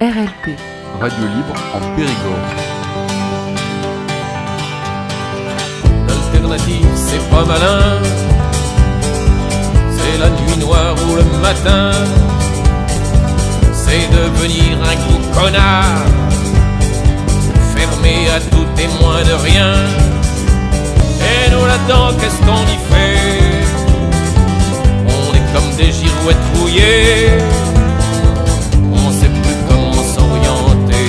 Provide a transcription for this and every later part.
RLP, Radio Libre en Périgord. L'alternative, c'est pas malin. C'est la nuit noire ou le matin. C'est devenir un gros connard, fermé à tout témoin de rien. Et nous là-dedans, qu'est-ce qu'on y fait? On est comme des girouettes rouillées. On sait plus comment s'orienter.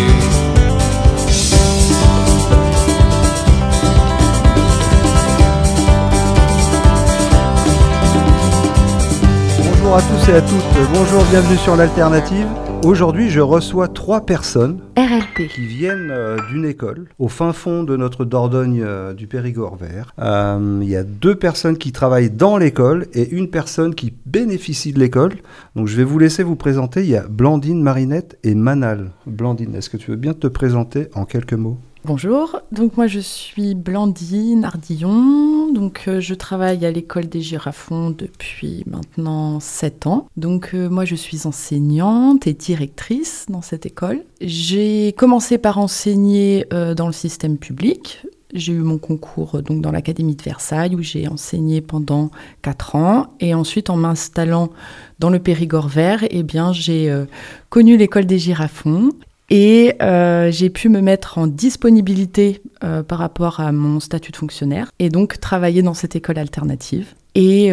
Bonjour à tous et à toutes, bonjour, bienvenue sur l'Alternative. Aujourd'hui, je reçois 3 personnes RLP, qui viennent d'une école au fin fond de notre Dordogne du Périgord vert. Il y a 2 personnes qui travaillent dans l'école et une personne qui bénéficie de l'école. Donc je vais vous laisser vous présenter. Il y a Blandine, Marinette et Manal. Blandine, est-ce que tu veux bien te présenter en quelques mots ? Bonjour, donc moi je suis Blandine Ardillon, donc je travaille à l'école des Girafons depuis maintenant 7 ans. Donc moi je suis enseignante et directrice dans cette école. J'ai commencé par enseigner dans le système public. J'ai eu mon concours donc dans l'Académie de Versailles où j'ai enseigné pendant 4 ans. Et ensuite, en m'installant dans le Périgord vert, eh bien, j'ai connu l'école des Girafons. Et j'ai pu me mettre en disponibilité par rapport à mon statut de fonctionnaire et donc travailler dans cette école alternative. Et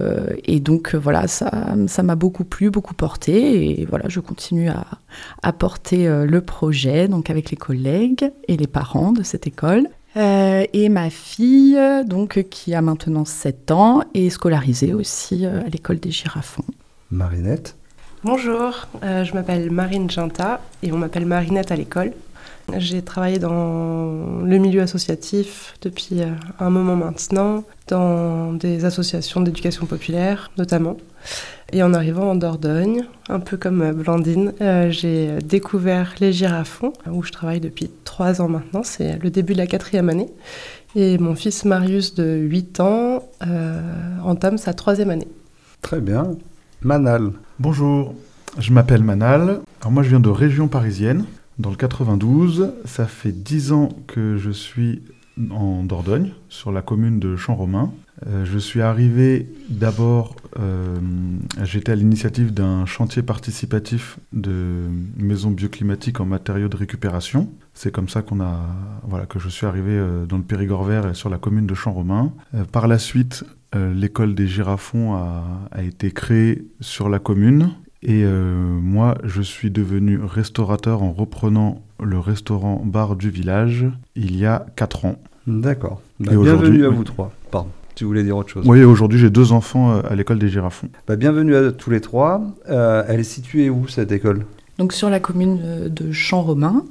donc voilà, ça m'a beaucoup plu, beaucoup porté. Et voilà, je continue à porter le projet donc avec les collègues et les parents de cette école. Et ma fille, donc, qui a maintenant 7 ans, est scolarisée aussi à l'école des Girafons. Marinette. Bonjour, je m'appelle Marine Ginta et on m'appelle Marinette à l'école. J'ai travaillé dans le milieu associatif depuis un moment maintenant, dans des associations d'éducation populaire notamment. Et en arrivant en Dordogne, un peu comme Blandine, j'ai découvert les Girafons, où je travaille depuis 3 ans maintenant. C'est le début de la 4e année. Et mon fils Marius de 8 ans entame sa 3e année. Très bien. Manal. Bonjour, je m'appelle Manal. Alors moi je viens de région parisienne, dans le 92. Ça fait 10 ans que je suis en Dordogne, sur la commune de Champ-Romain. Je suis arrivé d'abord, j'étais à l'initiative d'un chantier participatif de maison bioclimatique en matériaux de récupération. C'est comme ça que je suis arrivé dans le Périgord vert et sur la commune de Champ-Romain. Par la suite, l'école des Girafons a été créée sur la commune et moi je suis devenu restaurateur en reprenant le restaurant-bar du village il y a 4 ans. D'accord. Bienvenue à vous 3. Pardon, tu voulais dire autre chose. Oui, aujourd'hui j'ai 2 enfants à l'école des Girafons. Bienvenue à tous les 3. Elle est située où cette école ? Donc sur la commune de Champ-Romain.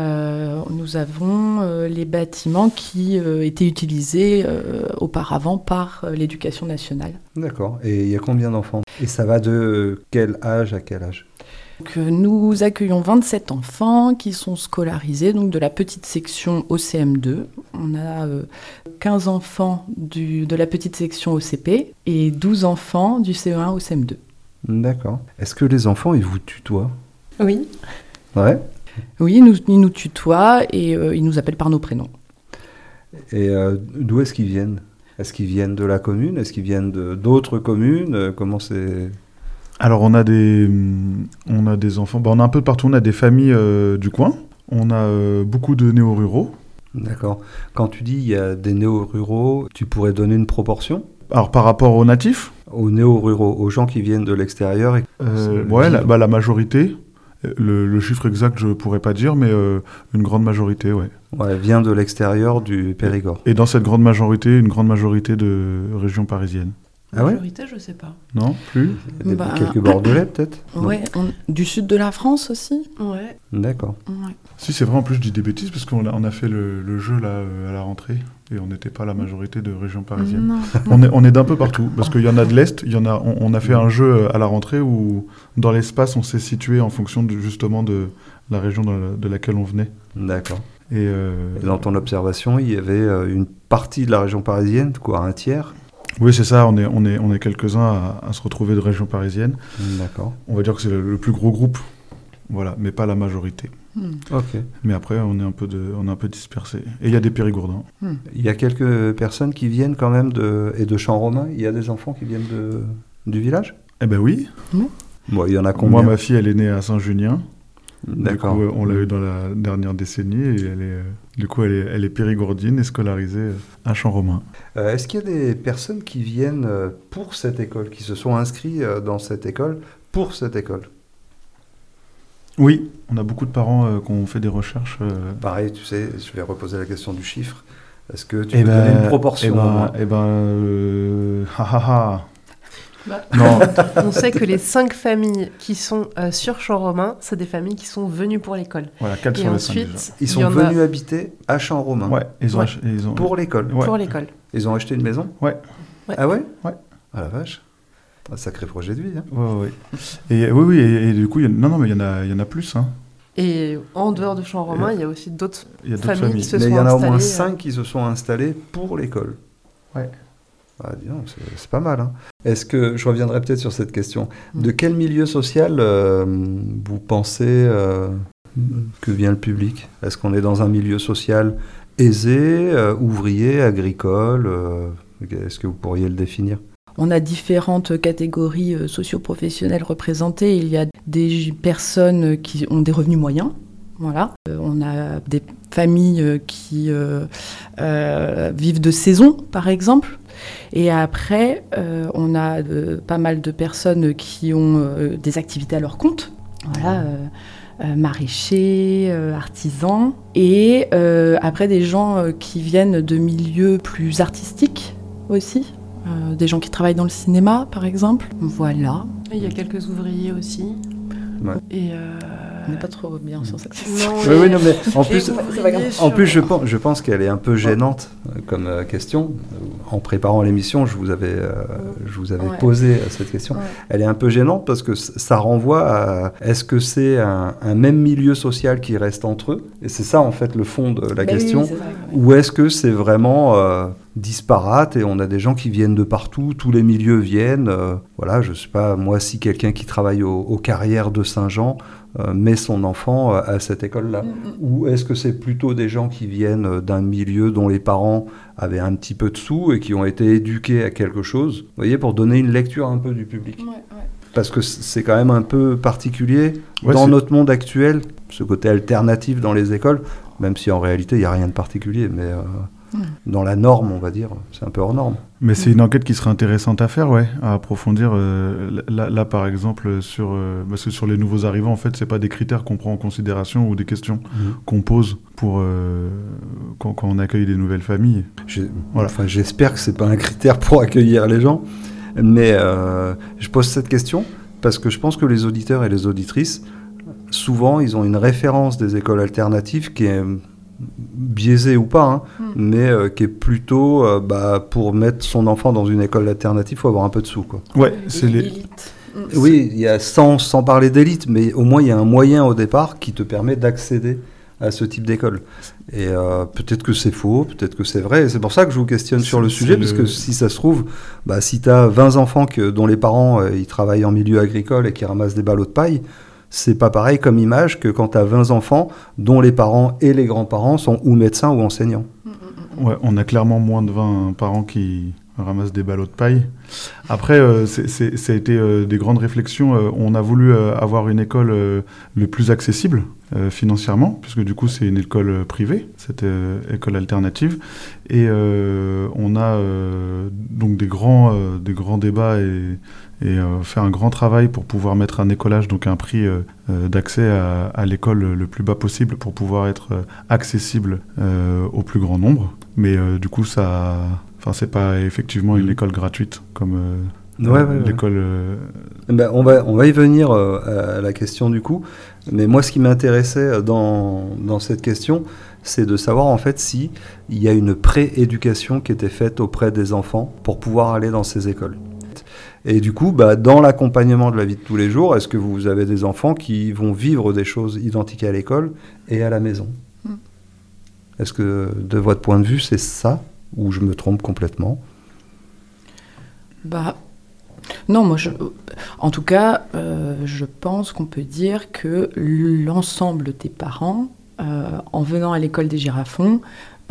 Nous avons les bâtiments qui étaient utilisés auparavant par l'éducation nationale. D'accord. Et il y a combien d'enfants ? Et ça va de quel âge à quel âge ? Donc, nous accueillons 27 enfants qui sont scolarisés donc de la petite section au CM2. On a 15 enfants de la petite section au CP et 12 enfants du CE1 au CM2. D'accord. Est-ce que les enfants, ils vous tutoient ? Oui. Ouais. Oui, ils nous tutoient et ils nous appellent par nos prénoms. Et d'où est-ce qu'ils viennent ? Est-ce qu'ils viennent de la commune ? Est-ce qu'ils viennent d'autres communes ? Comment c'est ? Alors on a des enfants, on a un peu de partout, on a des familles du coin, on a beaucoup de néo-ruraux. D'accord. Quand tu dis il y a des néo-ruraux, tu pourrais donner une proportion ? Alors par rapport aux natifs ? Aux néo-ruraux, aux gens qui viennent de l'extérieur la majorité. Le chiffre exact, je ne pourrais pas dire, mais une grande majorité, ouais. Ouais, vient de l'extérieur du Périgord. Et dans cette grande majorité, une grande majorité de régions parisiennes. Ah ouais ? Majorité, je sais pas. Non, plus ? Quelques Bordelais, peut-être ? Ouais, du sud de la France aussi. Ouais. D'accord. Ouais. Si, c'est vrai, en plus, je dis des bêtises, parce qu'on a fait le jeu là, à la rentrée, et on n'était pas la majorité de régions parisiennes. On est d'un peu partout, parce qu'il y en a de l'Est, on a fait un jeu à la rentrée où, dans l'espace, on s'est situé en fonction justement de la région de laquelle on venait. D'accord. Et dans ton observation, il y avait une partie de la région parisienne, quoi, un tiers ? Oui, c'est ça, on est quelques-uns à se retrouver de région parisienne. D'accord. On va dire que c'est le plus gros groupe voilà, mais pas la majorité. Ok. Mais après, on est un peu dispersés. Et il y a des Périgourdins. Il y a quelques personnes qui viennent quand même et de Champ-Romain. Il y a des enfants qui viennent du village? Eh ben oui. Bon, il y en a combien? Moi, ma fille, elle est née à Saint-Junien. D'accord. Du coup, on l'a eu dans la dernière décennie et elle est périgourdine et scolarisée à Champ-Romain. Est-ce qu'il y a des personnes qui viennent pour cette école, qui se sont inscrits dans cette école pour cette école? Oui, on a beaucoup de parents qui ont fait des recherches. Pareil, tu sais, je vais reposer la question du chiffre. Est-ce que tu peux donner une proportion au moins? Non. On sait que les 5 familles qui sont sur Champ-Romain, c'est des familles qui sont venues pour l'école. Voilà, 4 Et sur les 5 ensuite, déjà. Ils il y sont en a venus habiter à Champ-Romain. Ouais, ils ont Pour l'école. Ouais. pour l'école. Ils ont acheté une maison? Ouais. Ah ouais? Ouais. Ah la vache. Un sacré projet de vie. Hein. Ouais. Et oui, et du coup, mais il y en a plus. Hein. Et en dehors de Champ-Romain, il y a aussi d'autres Il y a d'autres familles qui se Mais sont il y en a au moins installées. 5 qui se sont installés pour l'école. Ouais. Ah, dis donc, c'est pas mal. Hein. Est-ce que, je reviendrai peut-être sur cette question, de quel milieu social vous pensez que vient le public? Est-ce qu'on est dans un milieu social aisé, ouvrier, agricole Est-ce que vous pourriez le définir? On a différentes catégories socio-professionnelles représentées. Il y a des personnes qui ont des revenus moyens. Voilà. On a des familles qui vivent de saison, par exemple. Et après, on a pas mal de personnes qui ont des activités à leur compte. Voilà. Maraîchers, artisans. Et après, des gens qui viennent de milieux plus artistiques aussi. Des gens qui travaillent dans le cinéma, par exemple. Voilà. Il y a quelques ouvriers aussi. Ouais. Et On n'est pas trop bien sur cette question. non, Oui, non, mais en plus, ouvriers en sur- plus je pense qu'elle est un peu gênante comme question. En préparant l'émission, je vous avais Ouais. posé cette question. Ouais. Elle est un peu gênante parce que ça renvoie à est-ce que c'est un même milieu social qui reste entre eux? Et c'est ça, en fait, le fond de la question. Oui, c'est vrai, ouais. Ou est-ce que c'est vraiment disparate et on a des gens qui viennent de partout, tous les milieux viennent. Voilà, je sais pas, moi, si quelqu'un qui travaille aux carrières de Saint-Jean met son enfant à cette école-là. Ou est-ce que c'est plutôt des gens qui viennent d'un milieu dont les parents avaient un petit peu de sous et qui ont été éduqués à quelque chose, vous voyez, pour donner une lecture un peu du public. Parce que c'est quand même un peu particulier dans notre monde actuel, ce côté alternatif dans les écoles, même si en réalité, il n'y a rien de particulier, mais dans la norme, on va dire, c'est un peu hors norme. Mais c'est une enquête qui serait intéressante à faire, ouais, à approfondir. Là, par exemple, parce que sur les nouveaux arrivants, en fait, c'est pas des critères qu'on prend en considération ou des questions qu'on pose pour quand on accueille des nouvelles familles. Voilà. Enfin, j'espère que c'est pas un critère pour accueillir les gens, mais je pose cette question parce que je pense que les auditeurs et les auditrices, souvent, ils ont une référence des écoles alternatives qui est biaisé ou pas, mais qui est plutôt pour mettre son enfant dans une école alternative, il faut avoir un peu de sous, quoi. Ouais, c'est l'élite. Oui, il y a sans parler d'élite, mais au moins il y a un moyen au départ qui te permet d'accéder à ce type d'école. Et peut-être que c'est faux, peut-être que c'est vrai, et c'est pour ça que je vous questionne sur le sujet, parce que si ça se trouve, si tu as 20 enfants dont les parents ils travaillent en milieu agricole et qui ramassent des ballots de paille, c'est pas pareil comme image que quand tu as 20 enfants dont les parents et les grands-parents sont ou médecins ou enseignants. Ouais, on a clairement moins de 20 parents qui ramassent des ballots de paille. Après, ça a été des grandes réflexions. On a voulu avoir une école le plus accessible financièrement, puisque du coup c'est une école privée, cette école alternative. Et on a donc des grands débats et faire un grand travail pour pouvoir mettre un écolage, donc un prix d'accès à l'école le plus bas possible pour pouvoir être accessible au plus grand nombre. Mais du coup, c'est pas effectivement une école gratuite comme l'école... on va y venir à la question du coup. Mais moi, ce qui m'intéressait dans cette question, c'est de savoir en fait si il y a une pré-éducation qui était faite auprès des enfants pour pouvoir aller dans ces écoles. Et du coup, dans l'accompagnement de la vie de tous les jours, est-ce que vous avez des enfants qui vont vivre des choses identiques à l'école et à la maison? Est-ce que, de votre point de vue, c'est ça? Ou je me trompe complètement? Non, en tout cas, je pense qu'on peut dire que l'ensemble des parents, en venant à l'école des Girafons,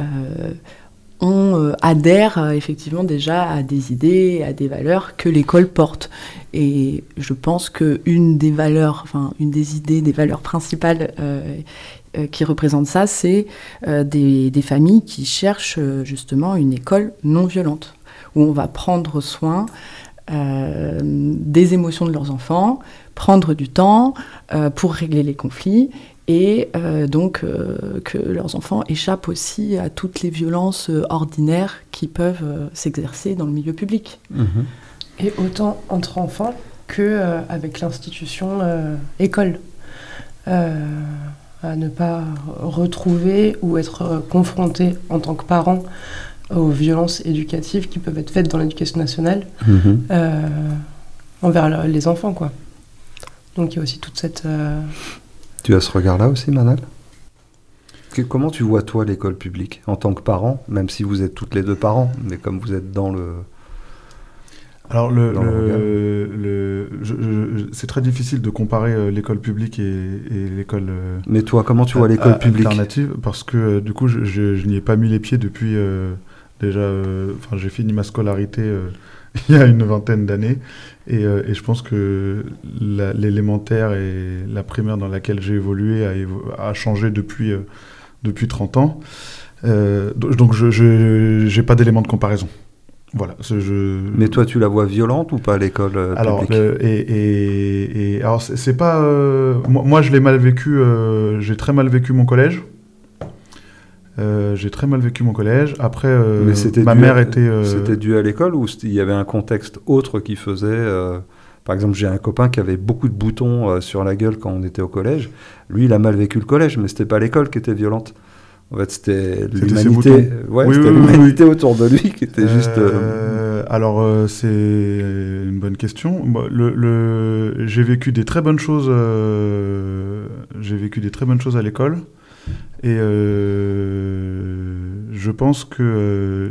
adhèrent effectivement déjà à des idées, à des valeurs que l'école porte. Et je pense qu'une des valeurs, une des idées, des valeurs principales qui représentent ça, c'est des familles qui cherchent justement une école non violente, où on va prendre soin des émotions de leurs enfants, prendre du temps pour régler les conflits et donc que leurs enfants échappent aussi à toutes les violences ordinaires qui peuvent s'exercer dans le milieu public. Et autant entre enfants qu'avec l'institution école. À ne pas retrouver ou être confronté en tant que parent aux violences éducatives qui peuvent être faites dans l'éducation nationale envers les enfants, quoi. Donc il y a aussi toute cette... Tu as ce regard-là aussi, Manal ? Comment tu vois, toi, l'école publique, en tant que parent, même si vous êtes toutes les deux parents, mais comme vous êtes dans le... Alors, c'est très difficile de comparer l'école publique et l'école... Mais toi, comment tu vois l'école publique alternative, parce que du coup, je n'y ai pas mis les pieds depuis déjà... j'ai fini ma scolarité il y a une vingtaine d'années, et je pense que l'élémentaire et la primaire dans laquelle j'ai évolué a changé depuis 30 ans. Donc, je n'ai pas d'élément de comparaison. Voilà, Mais toi, tu la vois violente ou pas à l'école publique ? Alors, c'est pas... moi, je l'ai mal vécu. J'ai très mal vécu mon collège. Après, mais ma mère était... C'était dû à l'école ou il y avait un contexte autre qui faisait... Par exemple, j'ai un copain qui avait beaucoup de boutons sur la gueule quand on était au collège. Lui, il a mal vécu le collège, mais c'était pas l'école qui était violente. En fait, c'était l'humanité, l'humanité autour de lui qui était juste... Alors, c'est une bonne question. J'ai vécu des très bonnes choses. À l'école, et je pense que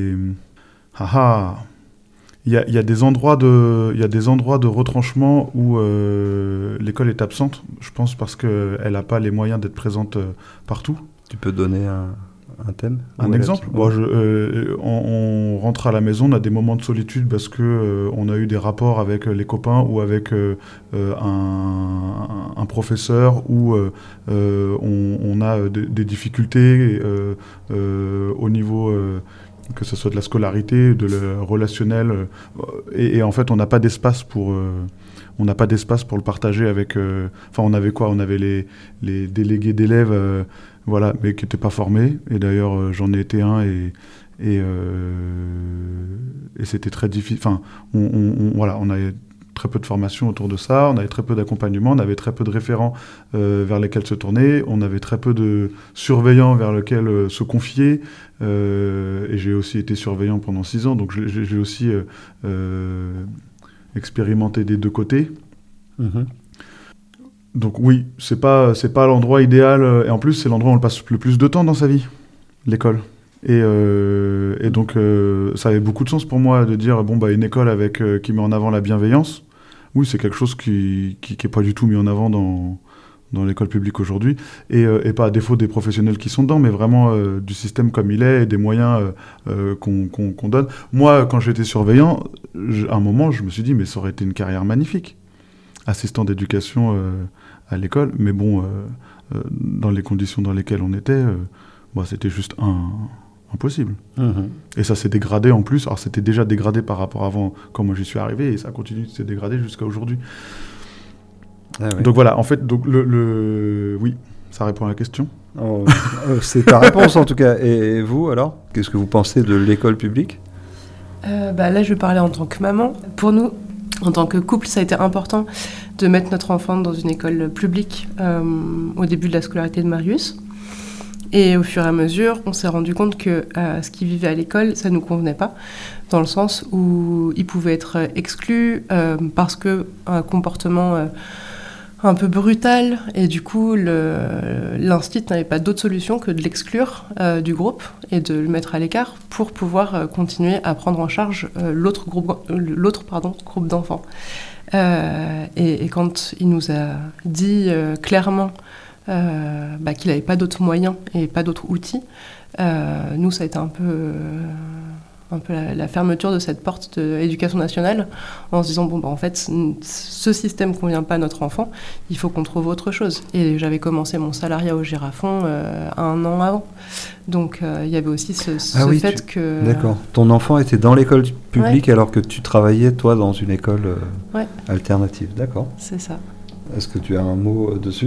il y a des endroits de retranchement où l'école est absente. Je pense parce qu'elle n'a pas les moyens d'être présente partout. Tu peux donner un thème ? Un exemple ? On rentre à la maison, on a des moments de solitude parce qu'on a eu des rapports avec les copains ou avec un professeur, ou on a des difficultés au niveau... que ce soit de la scolarité, de le relationnel, et en fait on n'a pas d'espace pour le partager avec... on avait quoi ? On avait les délégués d'élèves, mais qui n'étaient pas formés, et d'ailleurs j'en ai été un, et c'était très difficile. On avait très peu de formation autour de ça, on avait très peu d'accompagnement, on avait très peu de référents vers lesquels se tourner, on avait très peu de surveillants vers lesquels se confier, et j'ai aussi été surveillant pendant 6 ans, donc j'ai aussi expérimenté des deux côtés. Donc oui, c'est pas l'endroit idéal, et en plus c'est l'endroit où on passe le plus de temps dans sa vie, l'école. Et donc ça avait beaucoup de sens pour moi de dire une école qui met en avant la bienveillance. Oui, c'est quelque chose qui est pas du tout mis en avant dans l'école publique aujourd'hui, et pas à défaut des professionnels qui sont dedans, mais vraiment du système comme il est, et des moyens qu'on donne. Moi, quand j'étais surveillant, à un moment je me suis dit mais ça aurait été une carrière magnifique, assistant d'éducation à l'école, mais dans les conditions dans lesquelles on était, c'était juste impossible. Et ça s'est dégradé en plus. Alors c'était déjà dégradé par rapport à avant, quand moi j'y suis arrivé, et ça continue de se dégrader jusqu'à aujourd'hui. Ah oui. Donc voilà, en fait, oui, ça répond à la question. C'est ta réponse en tout cas. Et vous alors, qu'est-ce que vous pensez de l'école publique ? Là, je vais parler en tant que maman. Pour nous, en tant que couple, ça a été important de mettre notre enfant dans une école publique au début de la scolarité de Marius. Et au fur et à mesure, on s'est rendu compte que ce qu'il vivait à l'école, ça ne nous convenait pas, dans le sens où il pouvait être exclu parce qu'un comportement un peu brutal et du coup l'instit n'avait pas d'autre solution que de l'exclure du groupe et de le mettre à l'écart pour pouvoir continuer à prendre en charge l'autre groupe d'enfants. Et quand il nous a dit clairement qu'il n'avait pas d'autres moyens et pas d'autres outils, nous ça a été un peu la fermeture de cette porte de l'éducation nationale, en se disant en fait ce système ne convient pas à notre enfant, il faut qu'on trouve autre chose. Et j'avais commencé mon salariat au Girafon 1 an avant, donc il y avait aussi ce fait que... D'accord, ton enfant était dans l'école publique alors que tu travaillais toi dans une école alternative, d'accord. C'est ça. Est-ce que tu as un mot dessus?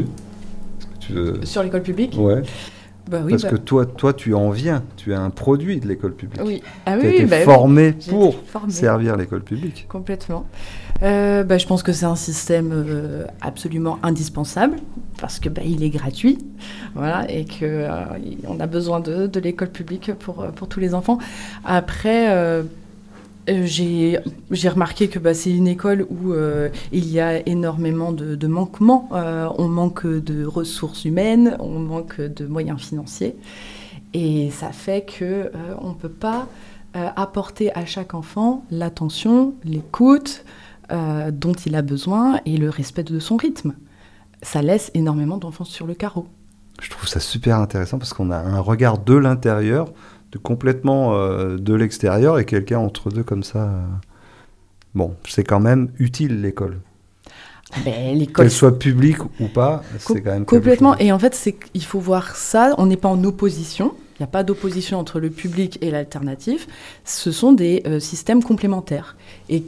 Sur l'école publique? Ouais. Bah oui, parce que toi, tu en viens, tu es un produit de l'école publique. Oui. Tu as été formé pour servir l'école publique. Complètement. Je pense que c'est un système absolument indispensable parce que il est gratuit, voilà, et que on a besoin de l'école publique pour tous les enfants. Après. J'ai remarqué que c'est une école où il y a énormément de manquements. On manque de ressources humaines, on manque de moyens financiers. Et ça fait qu'on ne peut pas apporter à chaque enfant l'attention, l'écoute dont il a besoin et le respect de son rythme. Ça laisse énormément d'enfants sur le carreau. Je trouve ça super intéressant parce qu'on a un regard de l'intérieur, complètement de l'extérieur, et quelqu'un entre deux comme ça. Bon, c'est quand même utile l'école. L'école, qu'elle soit publique ou pas, c'est quand même complètement. Et en fait, il faut voir ça. On n'est pas en opposition. Il n'y a pas d'opposition entre le public et l'alternatif. Ce sont des systèmes complémentaires et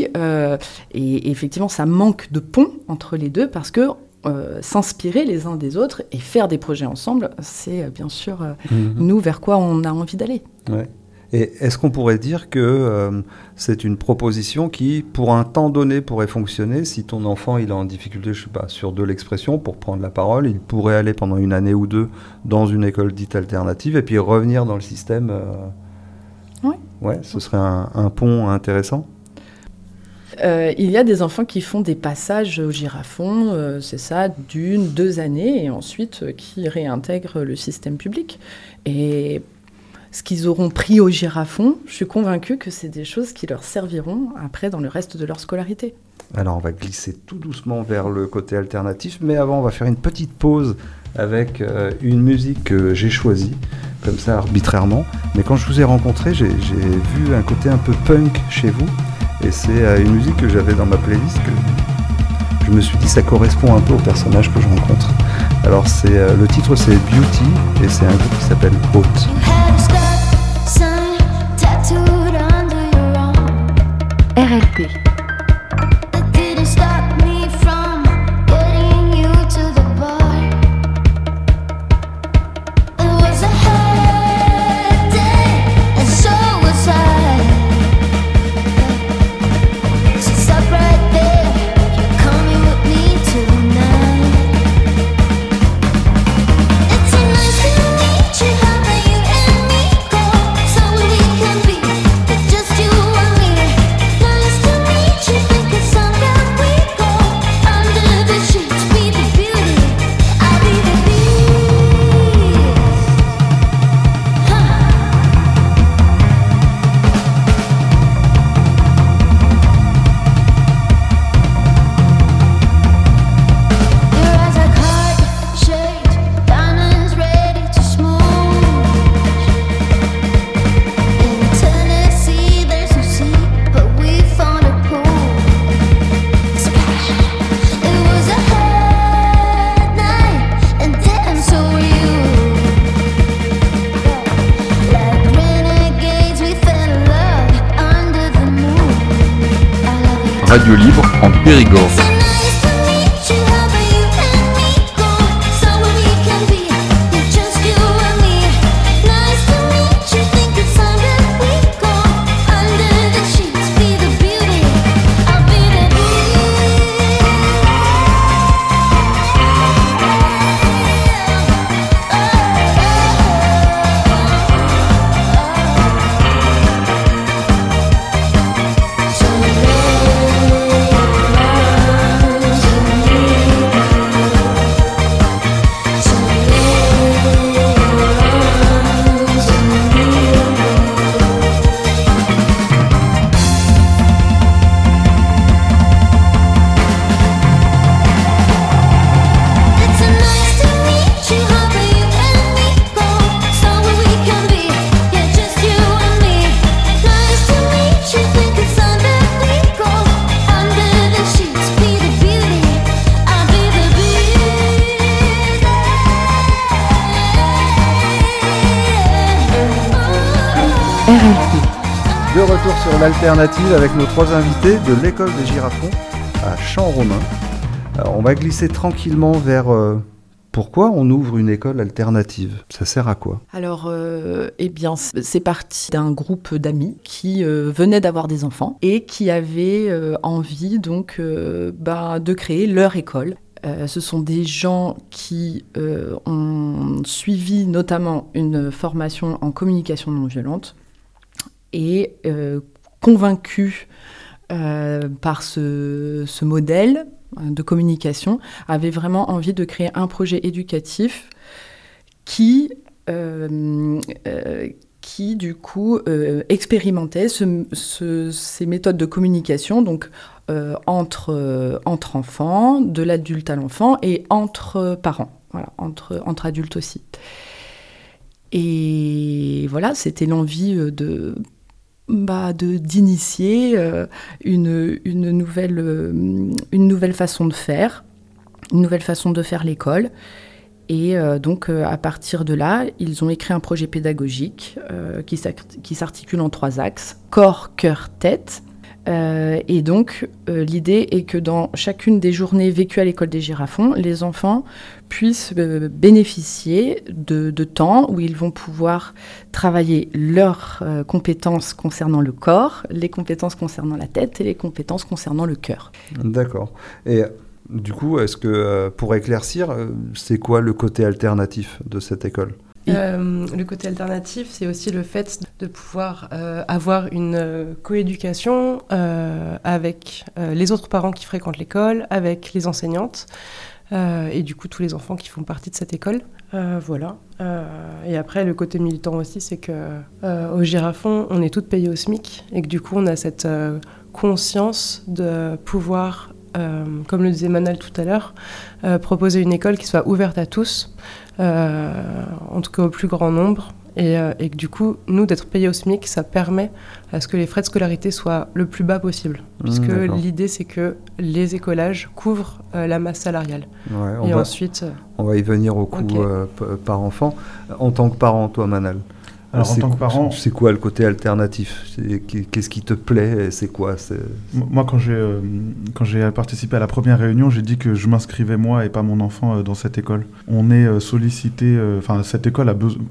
et effectivement, ça manque de pont entre les deux parce que s'inspirer les uns des autres et faire des projets ensemble, c'est bien sûr nous vers quoi on a envie d'aller. Ouais. Et est-ce qu'on pourrait dire que c'est une proposition qui, pour un temps donné, pourrait fonctionner si ton enfant il est en difficulté, je sais pas, sur de l'expression, pour prendre la parole, il pourrait aller pendant 1 année ou 2 dans une école dite alternative et puis revenir dans le système Oui. Ouais, ce serait un pont intéressant. Il y a des enfants qui font des passages au Girafon, c'est ça, 1-2 années, et ensuite qui réintègrent le système public. Et ce qu'ils auront pris au Girafon, je suis convaincue que c'est des choses qui leur serviront après dans le reste de leur scolarité. Alors on va glisser tout doucement vers le côté alternatif, mais avant on va faire une petite pause avec une musique que j'ai choisie, comme ça arbitrairement. Mais quand je vous ai rencontré, j'ai vu un côté un peu punk chez vous. Et c'est une musique que j'avais dans ma playlist que je me suis dit ça correspond un peu au personnage que je rencontre. Alors le titre c'est Beauty et c'est un groupe qui s'appelle Haute. RLP. Radio Libre en Périgord. RLP. De retour sur l'alternative avec nos 3 invités de l'école des Girafons à Champ-Romain. Alors, on va glisser tranquillement vers pourquoi on ouvre une école alternative. Ça sert à quoi? Alors, c'est parti d'un groupe d'amis qui venaient d'avoir des enfants et qui avaient envie donc de créer leur école. Ce sont des gens qui ont suivi notamment une formation en communication non violente et convaincus par ce modèle de communication, avaient vraiment envie de créer un projet éducatif qui du coup expérimentait ces méthodes de communication, donc entre enfants, de l'adulte à l'enfant et entre parents, voilà, entre adultes aussi. Et voilà, c'était l'envie d'initier une nouvelle façon de faire, l'école. Et donc, à partir de là, ils ont écrit un projet pédagogique qui s'articule en 3 axes, corps, cœur, tête. Et donc, l'idée est que dans chacune des journées vécues à l'école des Girafons, les enfants puissent bénéficier de temps où ils vont pouvoir travailler leurs compétences concernant le corps, les compétences concernant la tête et les compétences concernant le cœur. D'accord. Et du coup, est-ce que, pour éclaircir, c'est quoi le côté alternatif de cette école ? Le côté alternatif, c'est aussi le fait de pouvoir avoir une coéducation avec les autres parents qui fréquentent l'école, avec les enseignantes et du coup tous les enfants qui font partie de cette école. Voilà. Et après, le côté militant aussi, c'est qu'au Girafon, on est toutes payées au SMIC et que du coup, on a cette conscience de pouvoir, comme le disait Manal tout à l'heure, proposer une école qui soit ouverte à tous, en tout cas au plus grand nombre, et que du coup, nous, d'être payés au SMIC, ça permet à ce que les frais de scolarité soient le plus bas possible, puisque l'idée, c'est que les écolages couvrent la masse salariale. Ouais, ensuite... On va y venir au coût par enfant. En tant que parent, toi, Manal, alors, en tant que parent, c'est quoi le côté alternatif ? Qu'est-ce qui te plaît ? C'est quoi ? Moi, quand j'ai participé à la première réunion, j'ai dit que je m'inscrivais moi et pas mon enfant dans cette école. On est sollicité. Cette école a besoin.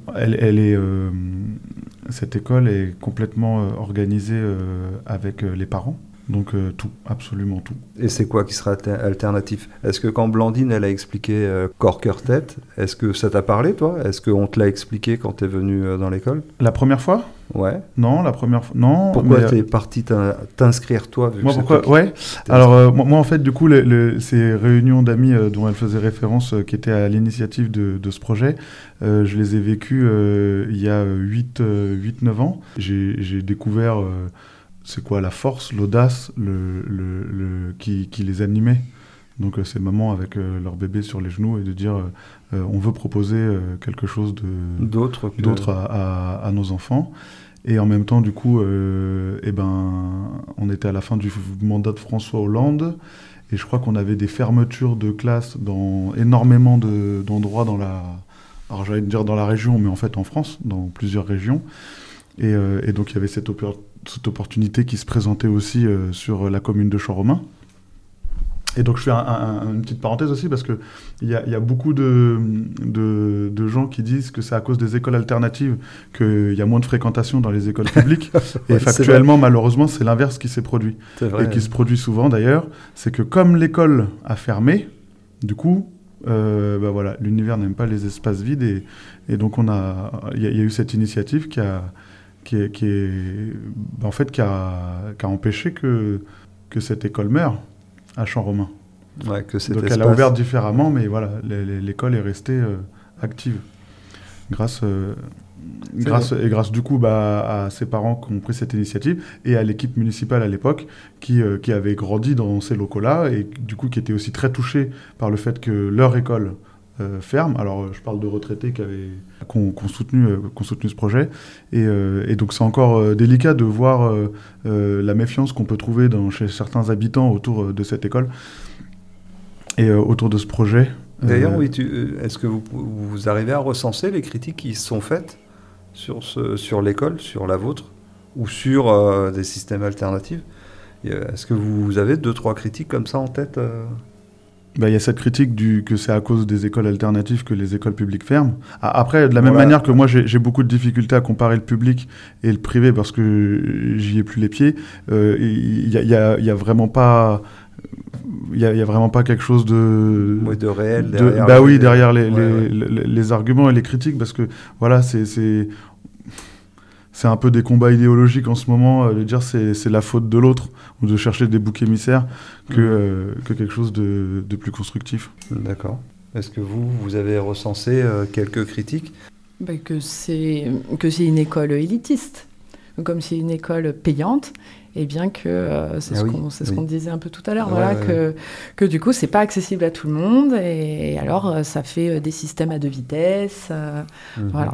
Cette école est complètement organisée avec les parents. Donc tout, absolument tout. Et c'est quoi qui sera alternatif ? Est-ce que quand Blandine, elle a expliqué corps, cœur, tête, est-ce que ça t'a parlé, toi ? Est-ce qu'on te l'a expliqué quand t'es venu dans l'école ? La première fois ? Ouais. Non, la première fois, non. Pourquoi t'es parti t'inscrire, toi, vu moi, que pourquoi ? Ouais. Alors, moi, en fait, du coup, ces réunions d'amis dont elle faisait référence, qui étaient à l'initiative de ce projet, je les ai vécues il y a 8-9 ans. J'ai découvert... c'est quoi la force, l'audace qui les animait. Donc c'est maman avec leur bébé sur les genoux et de dire on veut proposer quelque chose d'autre à nos enfants. Et en même temps, du coup, on était à la fin du mandat de François Hollande et je crois qu'on avait des fermetures de classes dans énormément d'endroits alors j'allais dire dans la région, mais en fait en France, dans plusieurs régions. Et donc il y avait cette opportunité qui se présentait aussi sur la commune de Champ-Romain. Et donc je fais une petite parenthèse aussi parce qu'il y a beaucoup de gens qui disent que c'est à cause des écoles alternatives qu'il y a moins de fréquentation dans les écoles publiques. Et factuellement, malheureusement, c'est l'inverse qui s'est produit. Et qui se produit souvent d'ailleurs. C'est que comme l'école a fermé, du coup, l'univers n'aime pas les espaces vides. Et donc il y a eu cette initiative qui a empêché que cette école meure à Champ-Romain. Ouais, donc elle a ouvert différemment, mais voilà, l'école est restée active. Grâce du coup à ses parents qui ont pris cette initiative et à l'équipe municipale à l'époque qui avait grandi dans ces locaux-là et du coup qui était aussi très touchée par le fait que leur école ferme. Alors je parle de retraités qui ont soutenu ce projet et donc c'est encore délicat de voir la méfiance qu'on peut trouver chez certains habitants autour de cette école et autour de ce projet. D'ailleurs, oui, est-ce que vous arrivez à recenser les critiques qui sont faites sur l'école, sur la vôtre ? ou sur des systèmes alternatifs. Est-ce que vous avez 2-3 critiques comme ça en tête Il y a cette critique que c'est à cause des écoles alternatives que les écoles publiques ferment. Après, de la même manière que moi, j'ai beaucoup de difficultés à comparer le public et le privé parce que j'y ai plus les pieds, il y a vraiment pas... Il y a vraiment pas quelque chose de réel derrière les arguments et les critiques, parce que voilà, c'est un peu des combats idéologiques en ce moment, de dire c'est la faute de l'autre ou de chercher des boucs émissaires que quelque chose de plus constructif. D'accord. Est-ce que vous avez recensé quelques critiques ? Que c'est une école élitiste, comme c'est une école payante. Et bien que c'est ce qu'on disait un peu tout à l'heure, que du coup c'est pas accessible à tout le monde, et alors ça fait des systèmes à 2 vitesses, voilà.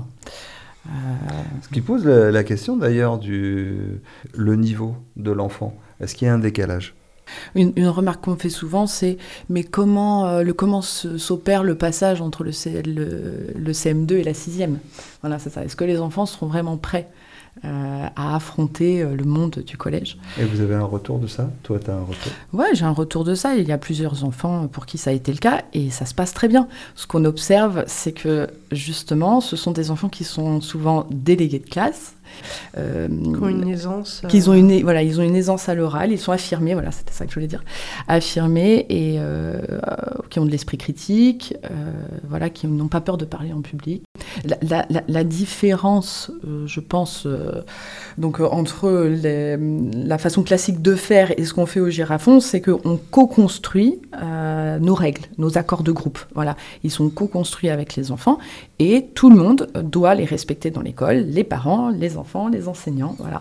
Ce qui pose la question d'ailleurs le niveau de l'enfant. Est-ce qu'il y a un décalage ? Une remarque qu'on fait souvent, c'est mais comment s'opère le passage entre le CM2 et la 6e ? Voilà, c'est ça. Est-ce que les enfants seront vraiment prêts à affronter le monde du collège. Et vous avez un retour de ça ? Toi, tu as un retour ? Ouais, j'ai un retour de ça. Il y a plusieurs enfants pour qui ça a été le cas et ça se passe très bien. Ce qu'on observe, c'est que justement, ce sont des enfants qui sont souvent délégués de classe. Qui ont une aisance. Ils ont une aisance à l'oral, ils sont affirmés, voilà, c'était ça que je voulais dire. Affirmés et qui ont de l'esprit critique, voilà, qui n'ont pas peur de parler en public. La différence, je pense, entre la façon classique de faire et ce qu'on fait au Girafon, c'est qu'on co-construit nos règles, nos accords de groupe. Voilà. Ils sont co-construits avec les enfants et tout le monde doit les respecter dans l'école, les parents, les enfants, les enseignants. Voilà.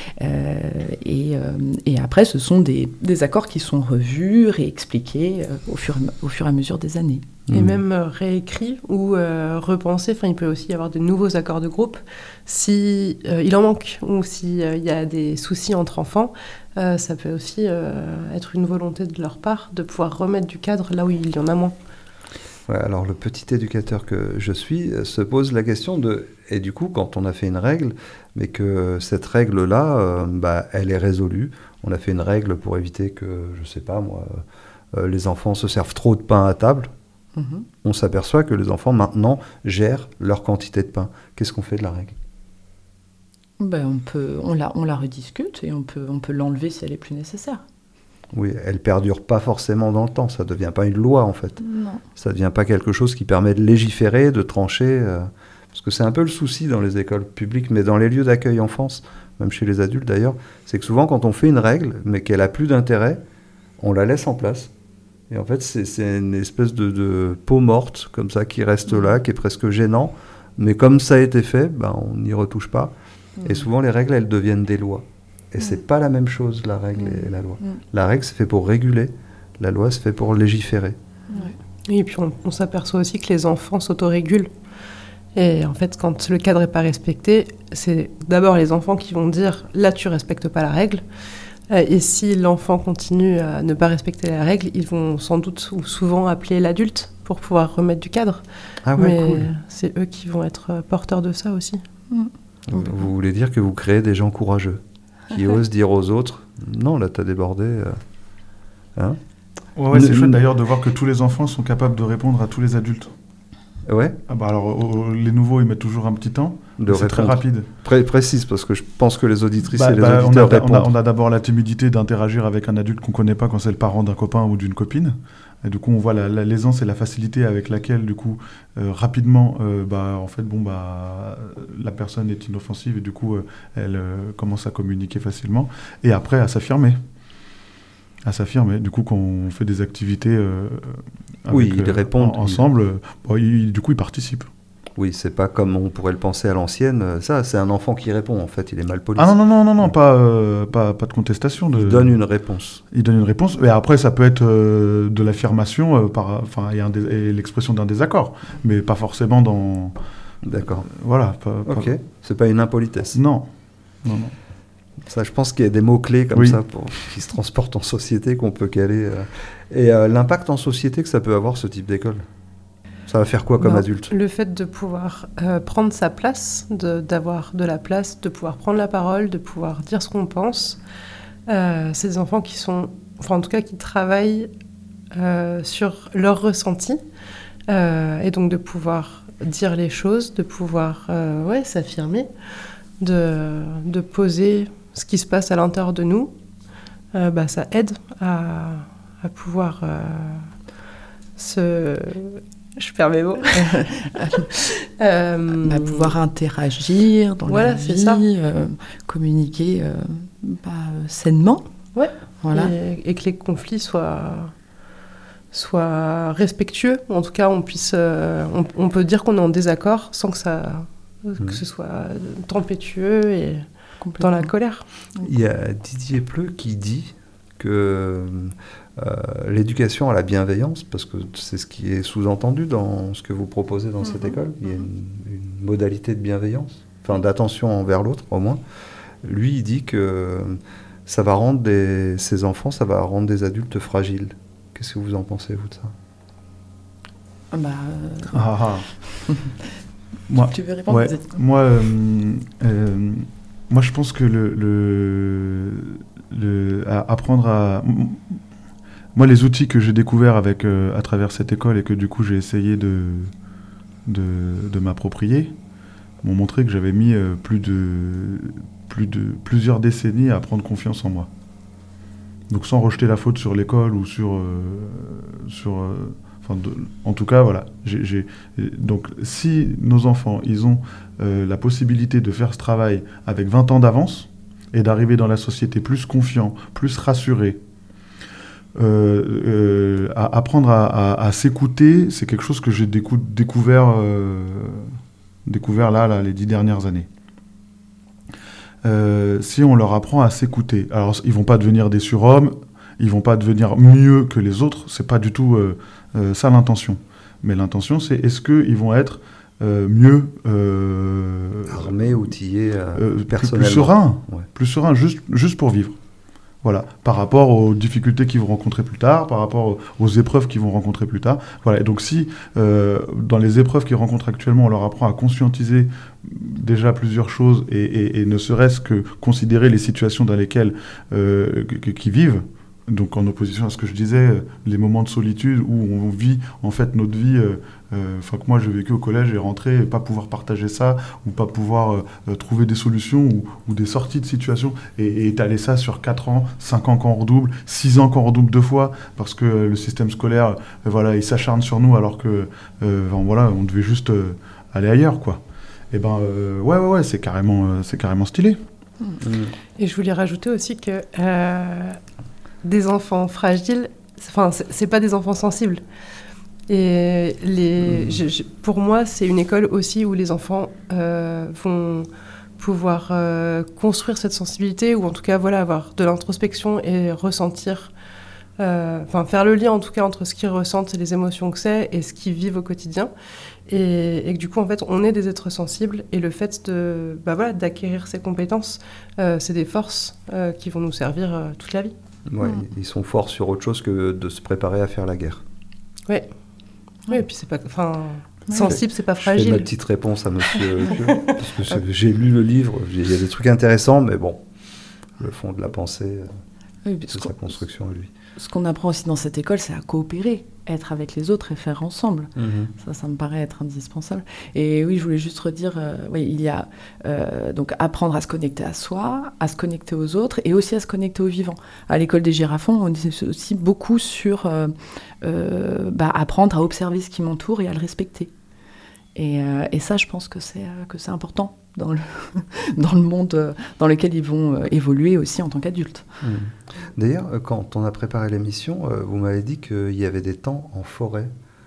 Et après, ce sont des accords qui sont revus, réexpliqués au fur et à mesure des années. Et même réécrit ou repensé. Enfin, il peut aussi y avoir de nouveaux accords de groupe si il en manque ou s'il y a des soucis entre enfants. Ça peut aussi être une volonté de leur part de pouvoir remettre du cadre là où il y en a moins. Ouais, alors le petit éducateur que je suis se pose la question et du coup, quand on a fait une règle, mais que cette règle-là, elle est résolue. On a fait une règle pour éviter que, je sais pas moi, les enfants se servent trop de pain à table. On s'aperçoit que les enfants maintenant gèrent leur quantité de pain. Qu'est-ce qu'on fait de la règle ? On la rediscute et on peut l'enlever si elle est plus nécessaire. Oui, elle perdure pas forcément dans le temps. Ça devient pas une loi en fait. Non. Ça devient pas quelque chose qui permet de légiférer, de trancher. Parce que c'est un peu le souci dans les écoles publiques, mais dans les lieux d'accueil enfance, même chez les adultes d'ailleurs, c'est que souvent quand on fait une règle, mais qu'elle a plus d'intérêt, on la laisse en place. Et en fait, c'est une espèce de peau morte, comme ça, qui reste là, qui est presque gênant. Mais comme ça a été fait, on n'y retouche pas. Et souvent, les règles, elles deviennent des lois. Et c'est pas la même chose, la règle et la loi. La règle, c'est fait pour réguler. La loi, c'est fait pour légiférer. Et puis, on s'aperçoit aussi que les enfants s'autorégulent. Et en fait, quand le cadre n'est pas respecté, c'est d'abord les enfants qui vont dire « là, tu respectes pas la règle ». Et si l'enfant continue à ne pas respecter la règle, ils vont sans doute ou souvent appeler l'adulte pour pouvoir remettre du cadre. Ah ouais, mais cool. C'est eux qui vont être porteurs de ça aussi. Vous voulez dire que vous créez des gens courageux qui osent dire aux autres « non, là, t'as débordé. » Ouais, c'est chouette d'ailleurs de voir que tous les enfants sont capables de répondre à tous les adultes. Ouais. Alors, les nouveaux, ils mettent toujours un petit temps. C'est très rapide. Précise, parce que je pense que les auditrices et les auditeurs répondent. On a d'abord la timidité d'interagir avec un adulte qu'on ne connaît pas quand c'est le parent d'un copain ou d'une copine. Et du coup, on voit l'aisance et la facilité avec laquelle, du coup, rapidement, la personne est inoffensive et du coup, elle commence à communiquer facilement. Et après, à s'affirmer. Du coup, quand on fait des activités ils répondent ensemble, du coup, ils participent. Oui, c'est pas comme on pourrait le penser à l'ancienne. Ça, c'est un enfant qui répond, en fait. Il est mal poli. Ah non, pas de contestation. Il donne une réponse. Et après, ça peut être de l'affirmation, et l'expression d'un désaccord, mais pas forcément dans... D'accord. Voilà. Ok. C'est pas une impolitesse. Non. Ça, je pense qu'il y a des mots-clés comme ça qui se transportent en société qu'on peut caler. Et l'impact en société que ça peut avoir, ce type d'école. Ça va faire quoi comme adulte ? Le fait de pouvoir prendre sa place, d'avoir de la place, de pouvoir prendre la parole, de pouvoir dire ce qu'on pense. C'est des enfants qui sont, enfin en tout cas qui travaillent sur leurs ressentis et donc de pouvoir dire les choses, de pouvoir s'affirmer, de poser ce qui se passe à l'intérieur de nous. Ça aide à pouvoir je perds mes mots. Pouvoir interagir dans la vie, communiquer sainement. Ouais. Voilà. Et que les conflits soient respectueux. En tout cas, on peut dire qu'on est en désaccord sans que ce soit tempétueux et dans la colère. Il y a Didier Pleu qui dit que l'éducation à la bienveillance, parce que c'est ce qui est sous-entendu dans ce que vous proposez dans cette école, il y a une modalité de bienveillance, enfin d'attention envers l'autre au moins. Lui, il dit que ça va rendre ces enfants, ça va rendre des adultes fragiles. Qu'est-ce que vous en pensez, vous, de ça ? Moi, tu veux répondre ? Ouais, moi, je pense que apprendre à... Moi, les outils que j'ai découverts à travers cette école et que du coup j'ai essayé de m'approprier m'ont montré que j'avais mis plusieurs décennies à prendre confiance en moi. Donc sans rejeter la faute sur l'école ou en tout cas, voilà. Donc si nos enfants, ils ont la possibilité de faire ce travail avec 20 ans d'avance et d'arriver dans la société plus confiants, plus rassurés, apprendre à s'écouter, c'est quelque chose que j'ai découvert là, les 10 dernières années. Si on leur apprend à s'écouter, alors ils vont pas devenir des surhommes, ils vont pas devenir mieux que les autres, c'est pas du tout ça l'intention. Mais l'intention, c'est est-ce qu'ils vont être mieux armés, outillés, personnellement. Plus sereins, juste pour vivre. Voilà, par rapport aux difficultés qu'ils vont rencontrer plus tard, par rapport aux épreuves qu'ils vont rencontrer plus tard. Voilà. Et donc si, dans les épreuves qu'ils rencontrent actuellement, on leur apprend à conscientiser déjà plusieurs choses et ne serait-ce que considérer les situations dans lesquelles qu'ils vivent, donc en opposition à ce que je disais, les moments de solitude où on vit en fait notre vie, que moi j'ai vécu au collège et rentré et pas pouvoir partager ça, ou pas pouvoir trouver des solutions ou des sorties de situation et étaler ça sur 4 ans, 5 ans qu'on redouble, 6 ans qu'on redouble 2 fois, parce que le système scolaire, il s'acharne sur nous alors que on devait juste aller ailleurs, quoi. Et c'est carrément stylé. Et je voulais rajouter aussi que des enfants fragiles, c'est pas des enfants sensibles. Et pour moi, c'est une école aussi où les enfants vont pouvoir construire cette sensibilité, ou en tout cas avoir de l'introspection et ressentir, faire le lien en tout cas entre ce qu'ils ressentent et les émotions que c'est et ce qu'ils vivent au quotidien. Et que du coup, en fait, on est des êtres sensibles, et le fait d'acquérir ces compétences, c'est des forces qui vont nous servir toute la vie. Ouais, ils sont forts sur autre chose que de se préparer à faire la guerre. Oui, et puis c'est pas... sensible, c'est pas fragile. Je fais ma petite réponse à monsieur Pieux, parce que j'ai lu le livre, il y a des trucs intéressants, mais bon, le fond de la pensée, c'est sa construction à lui. Ce qu'on apprend aussi dans cette école, c'est à coopérer, être avec les autres et faire ensemble. Ça me paraît être indispensable. Et oui, je voulais juste redire, il y a donc apprendre à se connecter à soi, à se connecter aux autres et aussi à se connecter aux vivants. À l'école des Girafons, on dit aussi beaucoup sur apprendre à observer ce qui m'entoure et à le respecter. Et ça, je pense que c'est important dans le monde dans lequel ils vont évoluer aussi en tant qu'adultes. D'ailleurs, quand on a préparé l'émission, vous m'avez dit qu'il y avait des temps en forêt.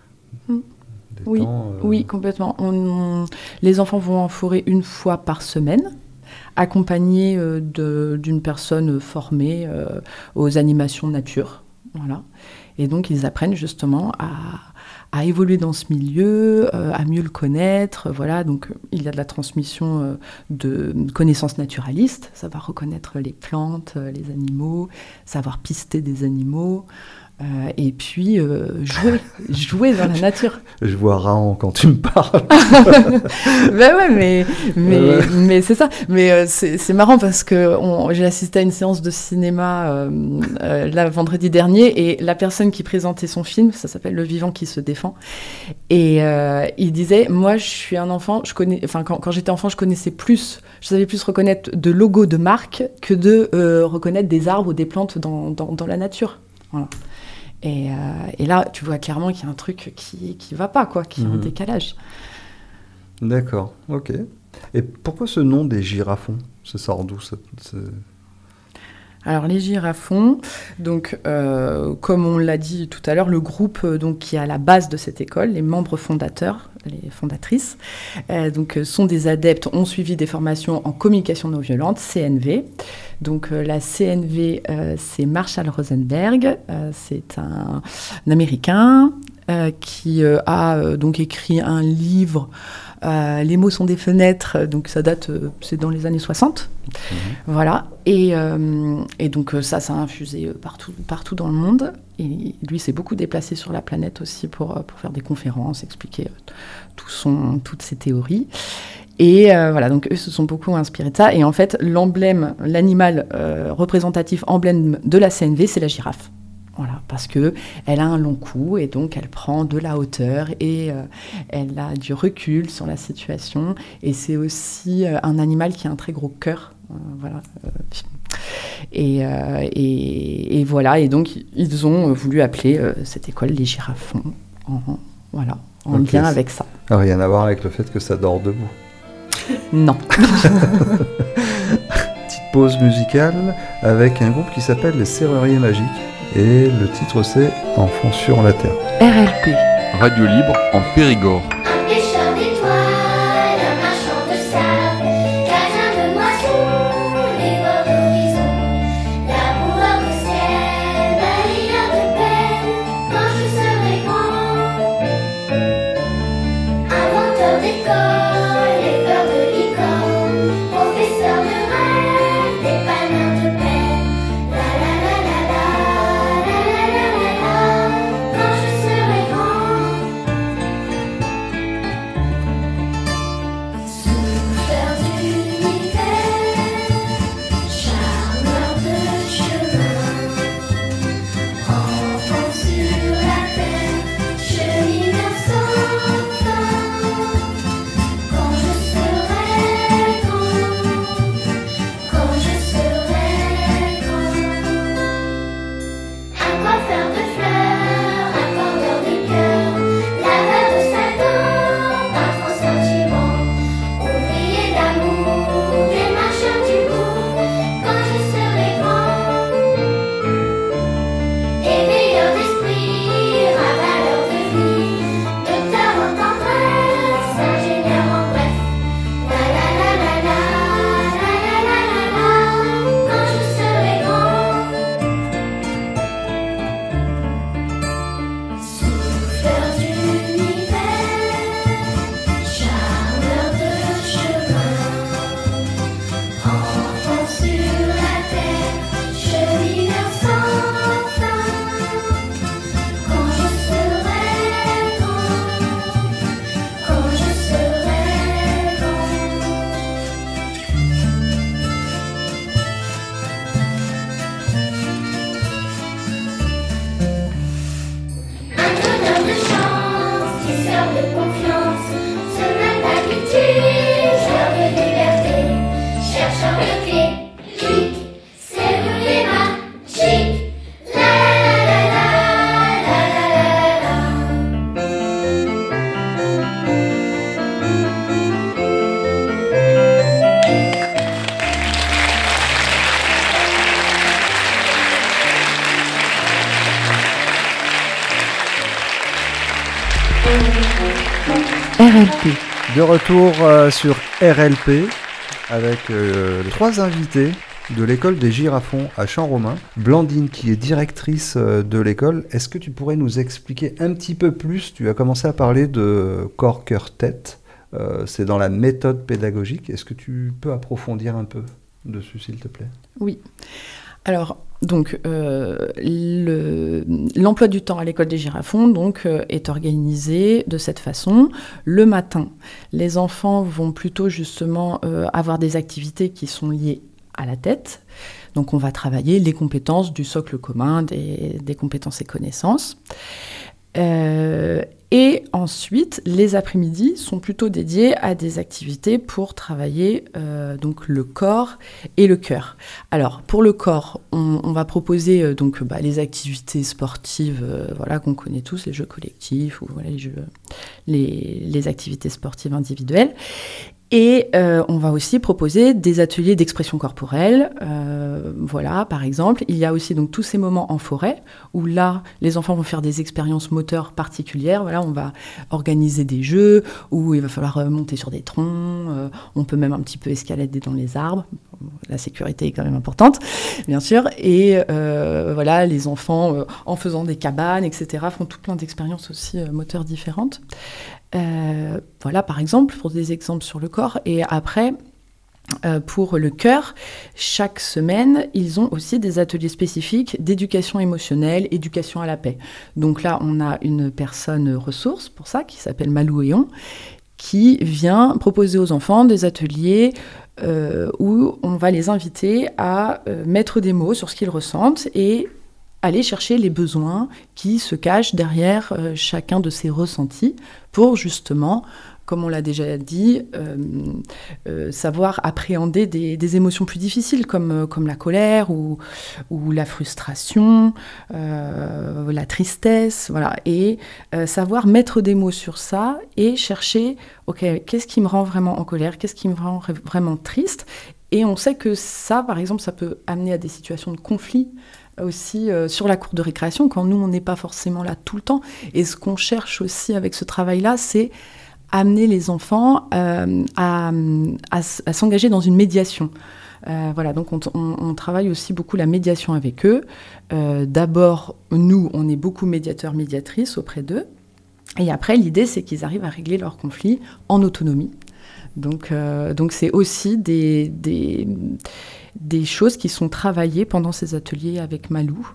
Oui, complètement. Les enfants vont en forêt 1 fois par semaine, accompagnés d'une personne formée aux animations nature. Voilà. Et donc, ils apprennent justement à évoluer dans ce milieu, à mieux le connaître. Voilà, donc il y a de la transmission de connaissances naturalistes, savoir reconnaître les plantes, les animaux, savoir pister des animaux, Et puis jouer dans la nature. Je vois Raon quand tu me parles. Ben ouais, mais c'est ça. Mais c'est marrant parce que j'ai assisté à une séance de cinéma là vendredi dernier et la personne qui présentait son film, ça s'appelle Le Vivant qui se défend, et il disait, moi je suis un enfant, quand j'étais enfant je savais plus reconnaître de logos de marques que de reconnaître des arbres ou des plantes dans la nature. Voilà. Et là, tu vois clairement qu'il y a un truc qui va pas, quoi, qui est en décalage. D'accord, ok. Et pourquoi ce nom des girafons ? Ça sort d'où Alors, les girafons, donc, comme on l'a dit tout à l'heure, le groupe donc, qui est à la base de cette école, les membres fondateurs, les fondatrices, sont des adeptes, ont suivi des formations en communication non violente, CNV. Donc, la CNV, c'est Marshall Rosenberg, c'est un Américain qui a donc écrit un livre, Les mots sont des fenêtres, donc ça date, c'est dans les années 60. Voilà, et donc ça a infusé partout dans le monde. Et lui s'est beaucoup déplacé sur la planète aussi pour faire des conférences, expliquer toutes ses théories. Et voilà, donc eux se sont beaucoup inspirés de ça. Et en fait, l'animal représentatif, emblème de la CNV, c'est la girafe. Voilà, parce qu'elle a un long cou et donc elle prend de la hauteur et elle a du recul sur la situation. Et c'est aussi un animal qui a un très gros cœur. Voilà. Et voilà, et donc ils ont voulu appeler cette école les girafons en lien avec ça. Rien à voir avec le fait que ça dort debout. Non. Petite pause musicale avec un groupe qui s'appelle Les Serruriers Magiques. Et le titre c'est Enfants sur la Terre. RLP. Radio libre en Périgord. Un pêcheur d'étoiles, un marchand de sable, gardien de moissons, livreur d'horizon, laboureur de ciel, balayeur de peine, quand je serai grand. Inventeur d'école, éleveur de licorne, professeur de rêve, dépanneur de peine. La la la la la, la la la la la, quand je serai grand. Souffleur d'univers, charmeur de chemin, enfant sur la terre, chemineur sans fin. Quand je serai grand, quand je serai grand. Un coiffeur de fleurs, un cordeur de cœur, laveur de satin, peintre en sentiment, ouvrier d'amour, démarcheur du goût, quand je serai grand. Éveilleur d'esprit, ravaleur de vie, docteur en tendresse, ingénieur en bref. La la la la la, la la la la la, quand je serai grand. Souffleur d'univers, charmeur de chemin, enfant sur la terre, chemineur sans fin. Quand je serai grand, quand je serai grand. Un donneur de chance, tisseur de confiance, semeur d'habitude, joueur de liberté, chercheur de clés, clic, serrurier magique. La la la la, la la la la. RLP. De retour sur RLP avec les trois invités de l'école des girafons à Champ-Romain. Blandine qui est directrice de l'école. Est-ce que tu pourrais nous expliquer un petit peu plus ? Tu as commencé à parler de corps, cœur, tête. C'est dans la méthode pédagogique. Est-ce que tu peux approfondir un peu dessus, s'il te plaît ? Oui. Alors, donc, l'emploi du temps à l'école des Girafons est organisé de cette façon. Le matin, les enfants vont plutôt justement avoir des activités qui sont liées à la tête. Donc, on va travailler les compétences du socle commun des compétences et connaissances. Et ensuite, les après-midi sont plutôt dédiés à des activités pour travailler donc le corps et le cœur. Alors, pour le corps, on va proposer les activités sportives qu'on connaît tous, les jeux collectifs ou les activités sportives individuelles. Et on va aussi proposer des ateliers d'expression corporelle. Par exemple, il y a aussi donc tous ces moments en forêt où là, les enfants vont faire des expériences moteurs particulières. Voilà, on va organiser des jeux où il va falloir monter sur des troncs. On peut même un petit peu escalader dans les arbres. La sécurité est quand même importante, bien sûr. Et les enfants, en faisant des cabanes, etc., font tout plein d'expériences aussi moteurs différentes. Par exemple, pour des exemples sur le corps. Et après, pour le cœur, chaque semaine, ils ont aussi des ateliers spécifiques d'éducation émotionnelle, éducation à la paix. Donc là, on a une personne ressource pour ça, qui s'appelle Malou Eon, qui vient proposer aux enfants des ateliers où on va les inviter à mettre des mots sur ce qu'ils ressentent et aller chercher les besoins qui se cachent derrière chacun de ces ressentis pour justement, comme on l'a déjà dit, savoir appréhender des émotions plus difficiles comme la colère ou la frustration, la tristesse, et savoir mettre des mots sur ça et chercher, qu'est-ce qui me rend vraiment en colère, qu'est-ce qui me rend vraiment triste. Et on sait que ça, par exemple, ça peut amener à des situations de conflit aussi sur la cour de récréation, quand nous, on n'est pas forcément là tout le temps. Et ce qu'on cherche aussi avec ce travail-là, c'est amener les enfants à s'engager dans une médiation. Donc on travaille aussi beaucoup la médiation avec eux. D'abord, nous, on est beaucoup médiateurs, médiatrices auprès d'eux. Et après, l'idée, c'est qu'ils arrivent à régler leurs conflits en autonomie. Donc c'est aussi des choses qui sont travaillées pendant ces ateliers avec Malou.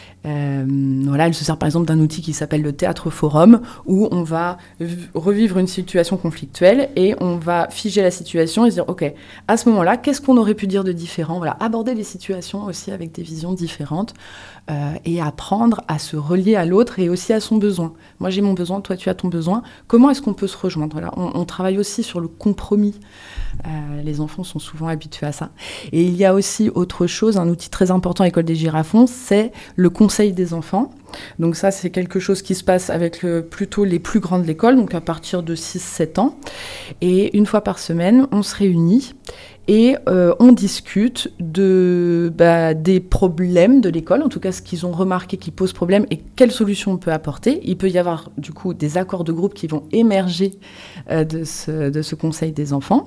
Elle se sert par exemple d'un outil qui s'appelle le théâtre forum, où on va revivre une situation conflictuelle et on va figer la situation et se dire à ce moment-là, qu'est-ce qu'on aurait pu dire de différent, aborder les situations aussi avec des visions différentes et apprendre à se relier à l'autre et aussi à son besoin. Moi j'ai mon besoin, toi tu as ton besoin, comment est-ce qu'on peut se rejoindre? On travaille aussi sur le compromis. Les enfants sont souvent habitués à ça. Et il y a aussi autre chose, un outil très important à l'École des Girafons, c'est le conseil des enfants. Donc ça, c'est quelque chose qui se passe avec plutôt les plus grands de l'école, donc à partir de 6-7 ans. Et une fois par semaine, on se réunit et on discute des problèmes de l'école, en tout cas ce qu'ils ont remarqué qui pose problème et quelles solutions on peut apporter. Il peut y avoir du coup des accords de groupe qui vont émerger de ce conseil des enfants.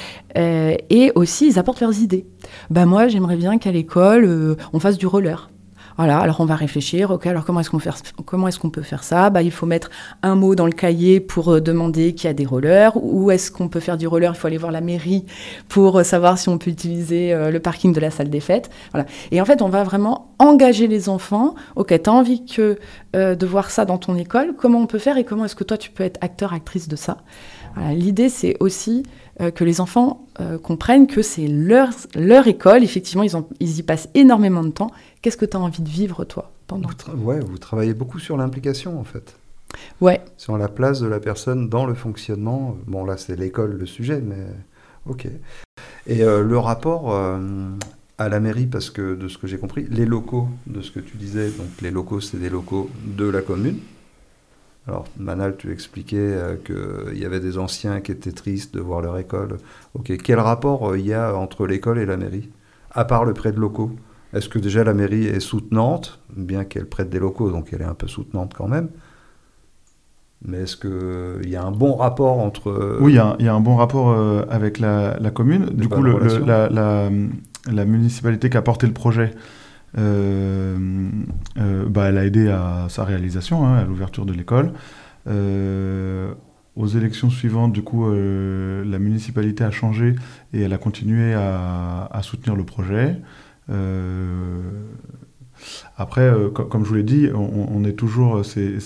Et aussi, ils apportent leurs idées. Moi, j'aimerais bien qu'à l'école, on fasse du roller. Voilà, alors on va réfléchir, alors comment est-ce qu'on peut faire ça? Il faut mettre un mot dans le cahier pour demander qu'il y a des rollers. Où est-ce qu'on peut faire du roller? Il faut aller voir la mairie pour savoir si on peut utiliser le parking de la salle des fêtes. Voilà. Et en fait, on va vraiment engager les enfants. T'as envie de voir ça dans ton école? Comment on peut faire et comment est-ce que toi, tu peux être acteur, actrice de ça? Voilà. L'idée, c'est aussi que les enfants comprennent que c'est leur école. Effectivement, ils y passent énormément de temps. Qu'est-ce que tu as envie de vivre, toi, pendant Vous travaillez beaucoup sur l'implication, en fait. Ouais. Sur la place de la personne dans le fonctionnement. Bon, là, c'est l'école, le sujet, mais OK. Et le rapport à la mairie, parce que, de ce que j'ai compris, les locaux, de ce que tu disais, donc les locaux, c'est des locaux de la commune. Alors, Manal, tu expliquais qu'il y avait des anciens qui étaient tristes de voir leur école. OK. Quel rapport il y a entre l'école et la mairie, à part le prêt de locaux? Est-ce que déjà la mairie est soutenante, bien qu'elle prête des locaux, donc elle est un peu soutenante quand même? Mais est-ce qu'il y a un bon rapport entre... Oui, il y a un bon rapport avec la commune. Du coup, la municipalité qui a porté le projet, elle a aidé à sa réalisation, à l'ouverture de l'école. Aux élections suivantes, du coup, la municipalité a changé et elle a continué à soutenir le projet. Après, comme je vous l'ai dit, on est toujours...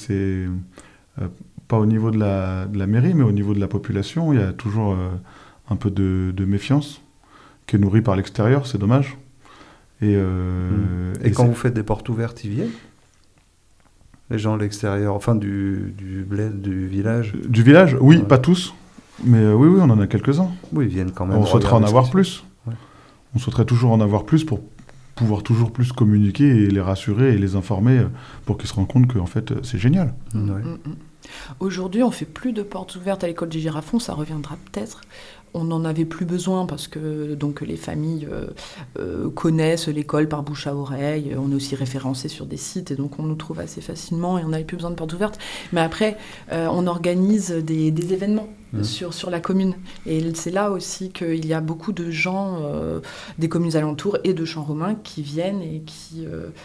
pas au niveau de la mairie, mais au niveau de la population, il y a toujours un peu de méfiance qui est nourrie par l'extérieur, c'est dommage. Et quand vous faites des portes ouvertes, ils viennent ? Les gens de l'extérieur, enfin du bled, du village ? Du village ? Oui, Ouais. pas tous. Mais oui, on en a quelques-uns. Oui, ils viennent quand même. On souhaiterait en avoir plus. Ouais. On souhaiterait toujours en avoir plus pour pouvoir toujours plus communiquer et les rassurer et les informer pour qu'ils se rendent compte que en fait, c'est génial. Ouais. Aujourd'hui, on fait plus de portes ouvertes à l'école des Girafons, ça reviendra peut-être. On n'en avait plus besoin parce que donc, les familles connaissent l'école par bouche à oreille. On est aussi référencé sur des sites et donc on nous trouve assez facilement et on n'avait plus besoin de portes ouvertes. Mais après, on organise des événements sur la commune. Et c'est là aussi qu'il y a beaucoup de gens des communes alentours et de Champ-Romain qui viennent et qui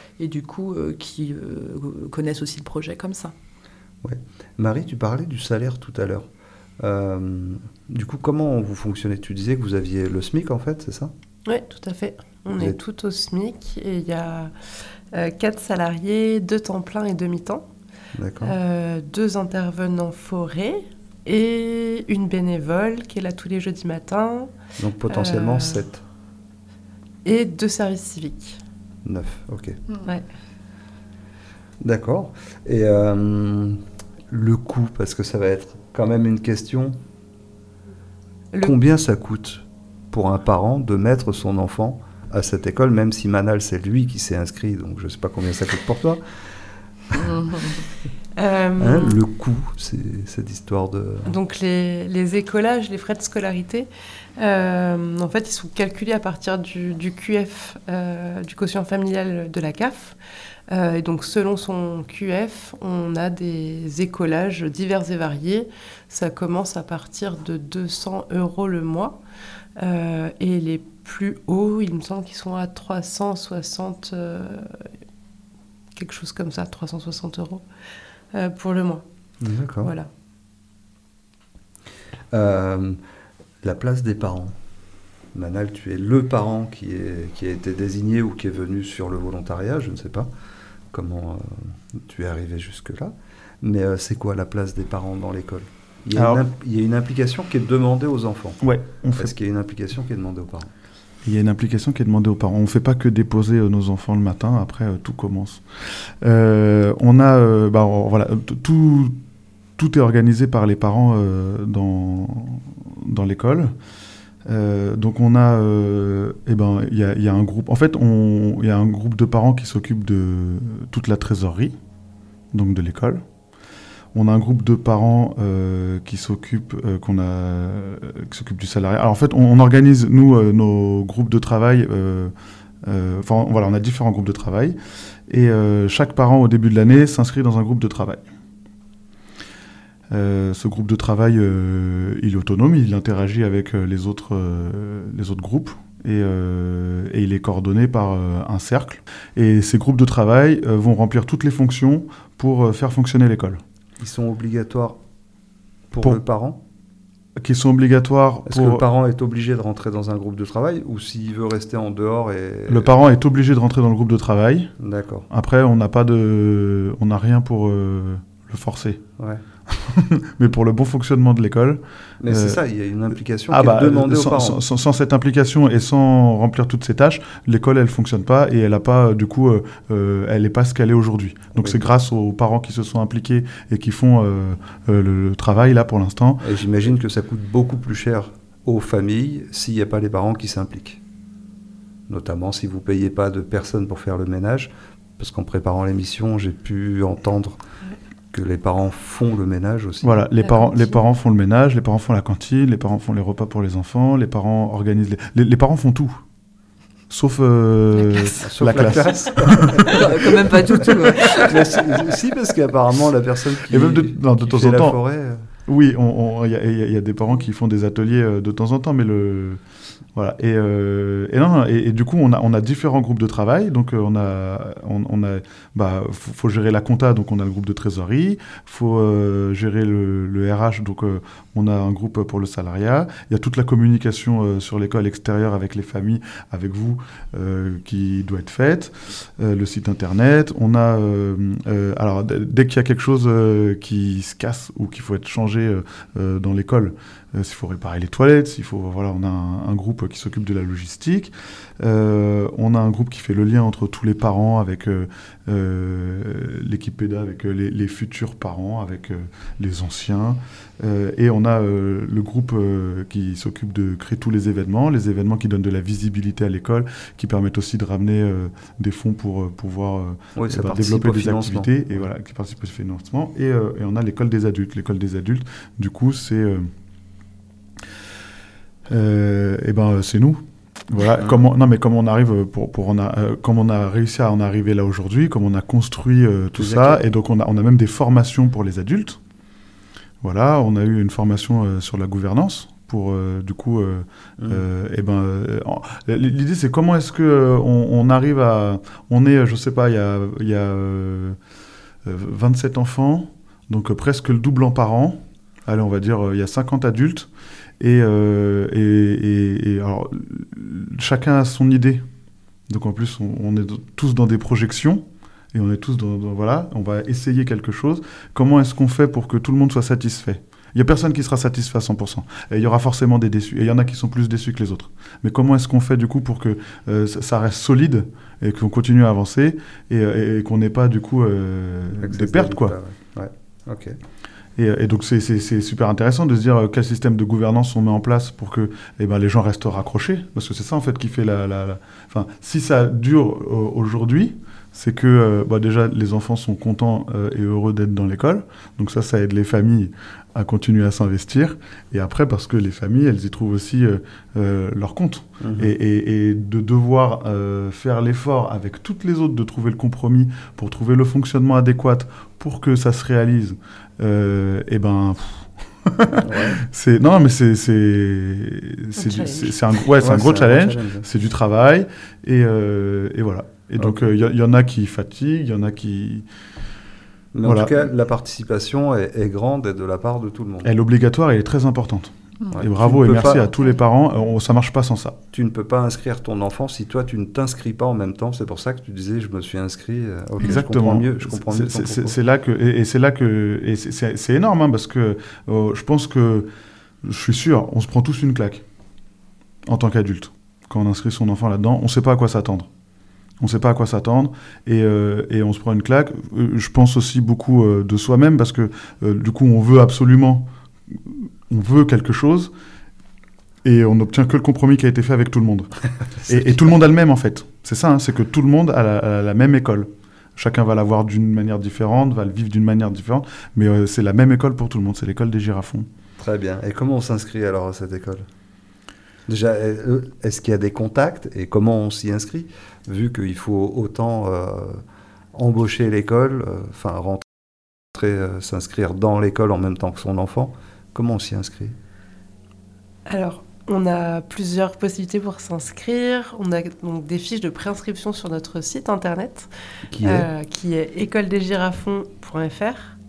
connaissent aussi le projet comme ça. Ouais. Marie, tu parlais du salaire tout à l'heure. Du coup, comment vous fonctionnez ? Tu disais que vous aviez le SMIC, en fait, c'est ça ? Oui, tout à fait. On est tout au SMIC et il y a 4 salariés, 2 temps plein et 2 mi-temps. D'accord. 2 intervenants forêt et une bénévole qui est là tous les jeudis matins. Donc potentiellement 7. Et 2 services civiques. 9, ok. Ouais. D'accord. Et le coût, parce que ça va être quand même une question. Combien ça coûte pour un parent de mettre son enfant à cette école, même si Manal, c'est lui qui s'est inscrit, donc je ne sais pas combien ça coûte pour toi. Le coût, c'est cette histoire de... Donc les écolages, les frais de scolarité, en fait, ils sont calculés à partir du QF, du quotient familial de la CAF. Et donc, selon son QF, on a des écolages divers et variés. Ça commence à partir de 200 € le mois. Et les plus hauts, il me semble qu'ils sont à 360, quelque chose comme ça, 360 € pour le mois. D'accord. Voilà. La place des parents. Manal, tu es le parent qui a été désigné ou qui est venu sur le volontariat, je ne sais pas comment tu es arrivé jusque-là. Mais c'est quoi la place des parents dans l'école ? Il y a une implication qui est demandée aux enfants. Ouais, Est-ce qu'il y a une implication qui est demandée aux parents ? Il y a une implication qui est demandée aux parents. On ne fait pas que déposer nos enfants le matin, après tout commence. On a, voilà, tout est organisé par les parents dans l'école. Donc on a, il y a un groupe. En fait, il y a un groupe de parents qui s'occupe de toute la trésorerie, donc de l'école. On a un groupe de parents qui s'occupe du salariat. Alors en fait, on organise nous nos groupes de travail. On a différents groupes de travail et chaque parent au début de l'année s'inscrit dans un groupe de travail. Ce groupe de travail, il est autonome, il interagit avec les autres groupes et il est coordonné par un cercle. Et ces groupes de travail vont remplir toutes les fonctions pour faire fonctionner l'école. Ils sont obligatoires pour le parent ? Qui sont obligatoires Est-ce que le parent est obligé de rentrer dans un groupe de travail ou s'il veut rester en dehors Le parent est obligé de rentrer dans le groupe de travail. D'accord. Après, on n'a rien pour le forcer. Ouais. Mais pour le bon fonctionnement de l'école... Mais c'est ça, il y a une implication qui est demandée aux parents. Sans cette implication et sans remplir toutes ces tâches, l'école, elle ne fonctionne pas et elle n'a pas, elle n'est pas ce qu'elle est aujourd'hui. Donc c'est grâce aux parents qui se sont impliqués et qui font le travail, là, pour l'instant. Et j'imagine que ça coûte beaucoup plus cher aux familles s'il n'y a pas les parents qui s'impliquent. Notamment si vous ne payez pas de personnes pour faire le ménage. Parce qu'en préparant l'émission, j'ai pu entendre... que les parents font le ménage aussi. Voilà, les parents font le ménage, les parents font la cantine, les parents font les repas pour les enfants, les parents organisent... Les parents font tout, sauf la classe. Quand même pas tout. Ouais. Si, parce qu'apparemment, la personne qui et même de temps fait en la temps, forêt... Oui, il y a des parents qui font des ateliers de temps en temps, mais voilà. Et du coup, on a différents groupes de travail. Donc, faut gérer la compta, donc on a le groupe de trésorerie. Faut gérer le RH, donc on a un groupe pour le salariat. Il y a toute la communication sur l'école extérieure avec les familles, avec vous, qui doit être faite. Le site internet. On a, alors, dès qu'il y a quelque chose qui se casse ou qu'il faut être changé dans l'école, s'il faut réparer les toilettes, voilà, on a un groupe qui s'occupe de la logistique. On a un groupe qui fait le lien entre tous les parents avec l'équipe PEDA, avec les futurs parents, avec les anciens. Et on a le groupe qui s'occupe de créer tous les événements qui donnent de la visibilité à l'école, qui permettent aussi de ramener des fonds pour pouvoir développer des activités, et voilà, qui participent au financement. Et on a l'école des adultes. L'école des adultes, du coup, c'est c'est nous. Voilà, comment on arrive comment on a réussi à en arriver là aujourd'hui, comment on a construit tout ça, et donc on a même des formations pour les adultes. Voilà, on a eu une formation sur la gouvernance pour l'idée c'est comment est-ce que on arrive à, je sais pas, il y a 27 enfants, donc presque le double par an. Allez, on va dire il y a 50 adultes. Et alors, chacun a son idée. Donc en plus, on est tous dans des projections, et on est tous voilà, on va essayer quelque chose. Comment est-ce qu'on fait pour que tout le monde soit satisfait ? Il n'y a personne qui sera satisfait à 100%. Et il y aura forcément des déçus. Et il y en a qui sont plus déçus que les autres. Mais comment est-ce qu'on fait du coup pour que ça reste solide et qu'on continue à avancer et qu'on n'ait pas du coup de pertes, quoi. Ouais. Ok. Et donc c'est super intéressant de se dire quel système de gouvernance on met en place pour que les gens restent raccrochés, parce que c'est ça en fait qui fait Enfin, si ça dure aujourd'hui, c'est que déjà les enfants sont contents et heureux d'être dans l'école, donc ça aide les familles à continuer à s'investir, et après parce que les familles elles y trouvent aussi leur compte, et de devoir faire l'effort avec toutes les autres de trouver le compromis pour trouver le fonctionnement adéquat pour que ça se réalise. C'est un gros challenge, c'est du travail, et voilà. Et donc il y en a qui fatiguent, il y en a qui... Mais en tout cas, la participation est grande et de la part de tout le monde. Elle est obligatoire et elle est très importante. Ouais. Et bravo et merci à tous les parents. Ça marche pas sans ça. Tu ne peux pas inscrire ton enfant si toi tu ne t'inscris pas en même temps. C'est pour ça que tu disais je me suis inscrit. Okay, exactement. Je comprends mieux. C'est là que c'est énorme, hein, parce que je pense que, je suis sûr, on se prend tous une claque en tant qu'adulte quand on inscrit son enfant là-dedans. On sait pas à quoi s'attendre. Et on se prend une claque. Je pense aussi beaucoup de soi-même, parce que du coup on veut quelque chose, et on n'obtient que le compromis qui a été fait avec tout le monde. et tout le monde a le même, en fait. C'est ça, hein, c'est que tout le monde a la même école. Chacun va la voir d'une manière différente, va le vivre d'une manière différente, mais c'est la même école pour tout le monde, c'est l'école des Girafons. Très bien. Et comment on s'inscrit alors à cette école ? Déjà, est-ce qu'il y a des contacts, et comment on s'y inscrit ? Vu qu'il faut autant embaucher l'école, s'inscrire dans l'école en même temps que son enfant, comment on s'y inscrit ? Alors, on a plusieurs possibilités pour s'inscrire. On a donc des fiches de préinscription sur notre site internet, qui est écoledesgirafons.fr.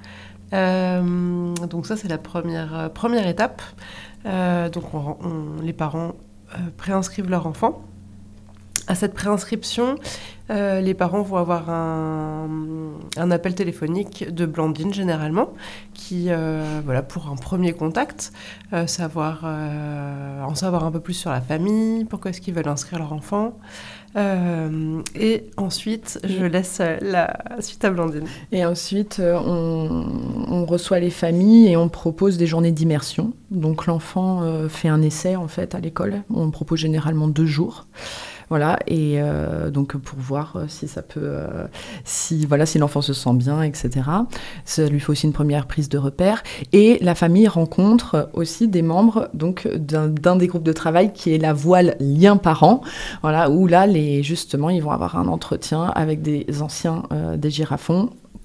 Donc ça, c'est la première étape. Donc les parents préinscrivent leur enfant. À cette préinscription, les parents vont avoir un appel téléphonique de Blandine, généralement, qui, pour un premier contact, en savoir un peu plus sur la famille, pourquoi est-ce qu'ils veulent inscrire leur enfant. Et ensuite, je laisse la suite à Blandine. Et ensuite, on reçoit les familles et on propose des journées d'immersion. Donc l'enfant fait un essai, en fait, à l'école. On propose généralement 2 jours. Voilà, et donc pour voir si ça peut, si l'enfant se sent bien, etc. Ça lui fait aussi une première prise de repère. Et la famille rencontre aussi des membres donc d'un des groupes de travail qui est la voile lien parent. Voilà, où là justement ils vont avoir un entretien avec des anciens des Girafons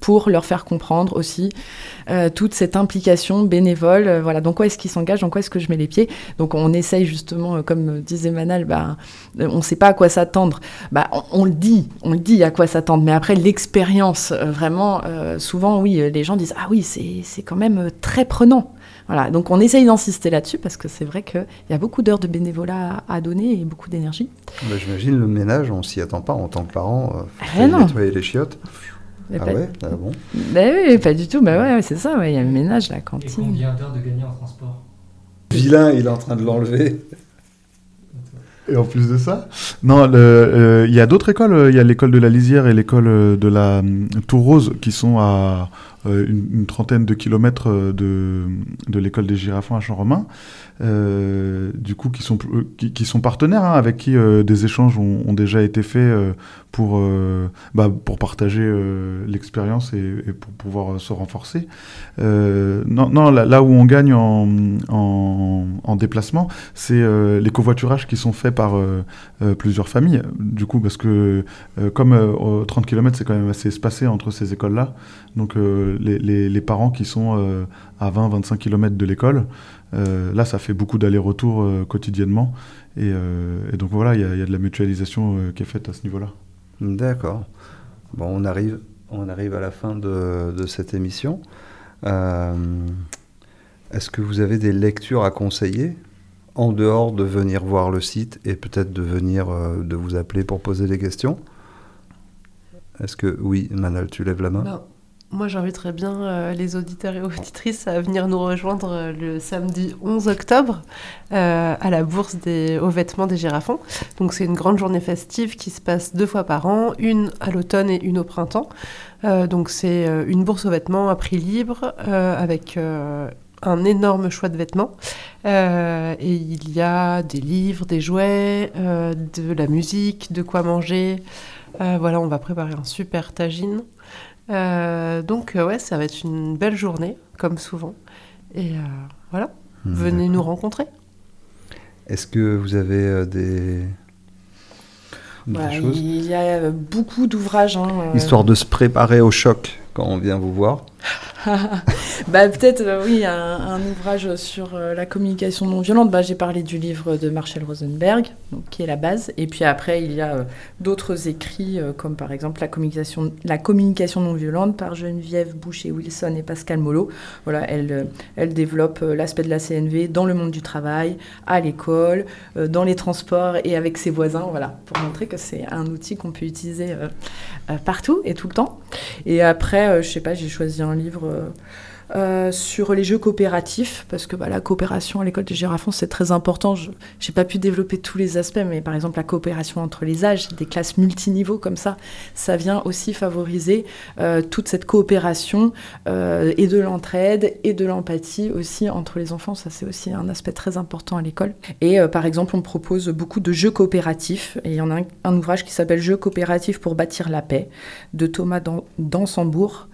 pour leur faire comprendre aussi toute cette implication bénévole. Voilà, dans quoi est-ce qu'ils s'engagent, dans quoi est-ce que je mets les pieds. Donc on essaye justement, comme disait Manal, on ne sait pas à quoi s'attendre. On le dit à quoi s'attendre, mais après l'expérience, vraiment, souvent, oui, les gens disent « Ah oui, c'est quand même très prenant ». Voilà, donc on essaye d'insister là-dessus parce que c'est vrai qu'il y a beaucoup d'heures de bénévolat à donner et beaucoup d'énergie. J'imagine le ménage, on s'y attend pas en tant que parent. Nettoyer les chiottes. Mais bon. Oui, pas du tout. Ouais, c'est ça, il y a le ménage, la cantine. Et combien d'heures de gagner en transport ? Vilain, il est en train de l'enlever. Et en plus de ça, non, il y a d'autres écoles. Il y a l'école de la Lisière et l'école de la Tour Rose qui sont à une trentaine de kilomètres de l'école des Girafons à Champ-Romain. Du coup, qui sont partenaires, avec qui des échanges ont déjà été faits pour partager l'expérience et pour pouvoir se renforcer. Là où on gagne en déplacement, c'est les covoiturages qui sont faits par plusieurs familles. Du coup, parce que comme 30 km, c'est quand même assez espacé entre ces écoles-là. Donc les parents qui sont à 20-25 km de l'école, là, ça fait beaucoup d'allers-retours quotidiennement. Et donc voilà, il y a de la mutualisation qui est faite à ce niveau-là. D'accord. Bon, on arrive à la fin de cette émission. Est-ce que vous avez des lectures à conseiller, en dehors de venir voir le site et peut-être de vous appeler pour poser des questions ? Est-ce que... Oui, Manal, tu lèves la main ? Moi, j'inviterais bien les auditeurs et auditrices à venir nous rejoindre le samedi 11 octobre à la bourse aux vêtements des Girafons. Donc, c'est une grande journée festive qui se passe 2 fois par an, une à l'automne et une au printemps. Donc, c'est une bourse aux vêtements à prix libre avec un énorme choix de vêtements. Et il y a des livres, des jouets, de la musique, de quoi manger. Voilà, on va préparer un super tagine. Donc ça va être une belle journée, comme souvent. Et voilà, venez nous rencontrer. Est-ce que vous avez des choses ? Il y a beaucoup d'ouvrages. Histoire de se préparer au choc quand on vient vous voir. Peut-être, oui, un ouvrage sur la communication non violente. J'ai parlé du livre de Marshall Rosenberg, donc, qui est la base. Et puis après, il y a d'autres écrits, comme par exemple la communication non violente par Geneviève Boucher-Wilson et Pascal Mollo. Voilà, elle développe l'aspect de la CNV dans le monde du travail, à l'école, dans les transports et avec ses voisins. Voilà, pour montrer que c'est un outil qu'on peut utiliser partout et tout le temps. Et après, je sais pas, j'ai choisi un livre sur les jeux coopératifs, parce que la coopération à l'école des Girafons, c'est très important. Je n'ai pas pu développer tous les aspects, mais par exemple la coopération entre les âges, des classes multiniveaux comme ça vient aussi favoriser toute cette coopération et de l'entraide et de l'empathie aussi entre les enfants. Ça, c'est aussi un aspect très important à l'école. Et par exemple, on propose beaucoup de jeux coopératifs, et il y en a un ouvrage qui s'appelle « Jeux coopératifs pour bâtir la paix » de Thomas Dansembourg.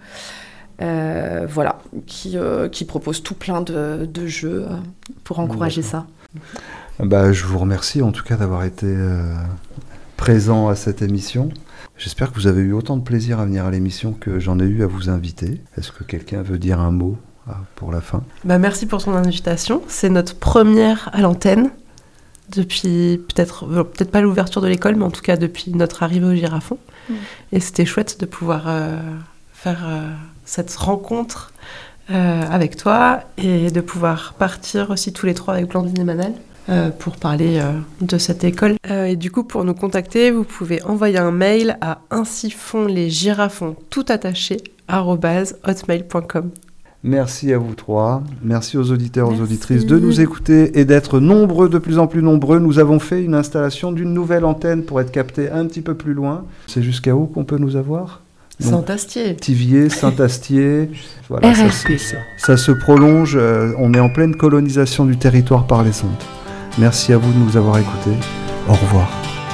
Voilà, qui propose tout plein de jeux pour encourager ça. Je vous remercie en tout cas d'avoir été présent à cette émission. J'espère que vous avez eu autant de plaisir à venir à l'émission que j'en ai eu à vous inviter. Est-ce que quelqu'un veut dire un mot pour la fin ? Merci pour ton invitation. C'est notre première à l'antenne depuis peut-être pas l'ouverture de l'école, mais en tout cas depuis notre arrivée au Girafon. Et c'était chouette de pouvoir faire cette rencontre avec toi et de pouvoir partir aussi tous les 3 avec Blandine et Manal pour parler de cette école. Et du coup, pour nous contacter, vous pouvez envoyer un mail à ainsifonlesgirafons tout attaché @hotmail.com. Merci à vous 3. Merci aux auditeurs, aux auditrices de nous écouter et d'être nombreux, de plus en plus nombreux. Nous avons fait une installation d'une nouvelle antenne pour être capté un petit peu plus loin. C'est jusqu'à où qu'on peut nous avoir ? Saint-Astier. Thiviers, Saint-Astier. Voilà, ça se prolonge. On est en pleine colonisation du territoire par les ondes. Merci à vous de nous avoir écoutés. Au revoir.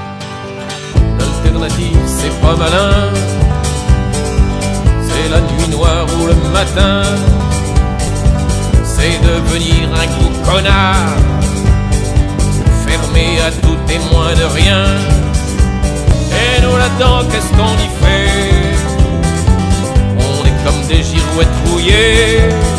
L'alternative, c'est pas malin. C'est la nuit noire ou le matin. C'est devenir un gros connard, fermé à tout témoin de rien. Et nous là-dedans, qu'est-ce qu'on y fait? On est est comme des girouettes rouillées.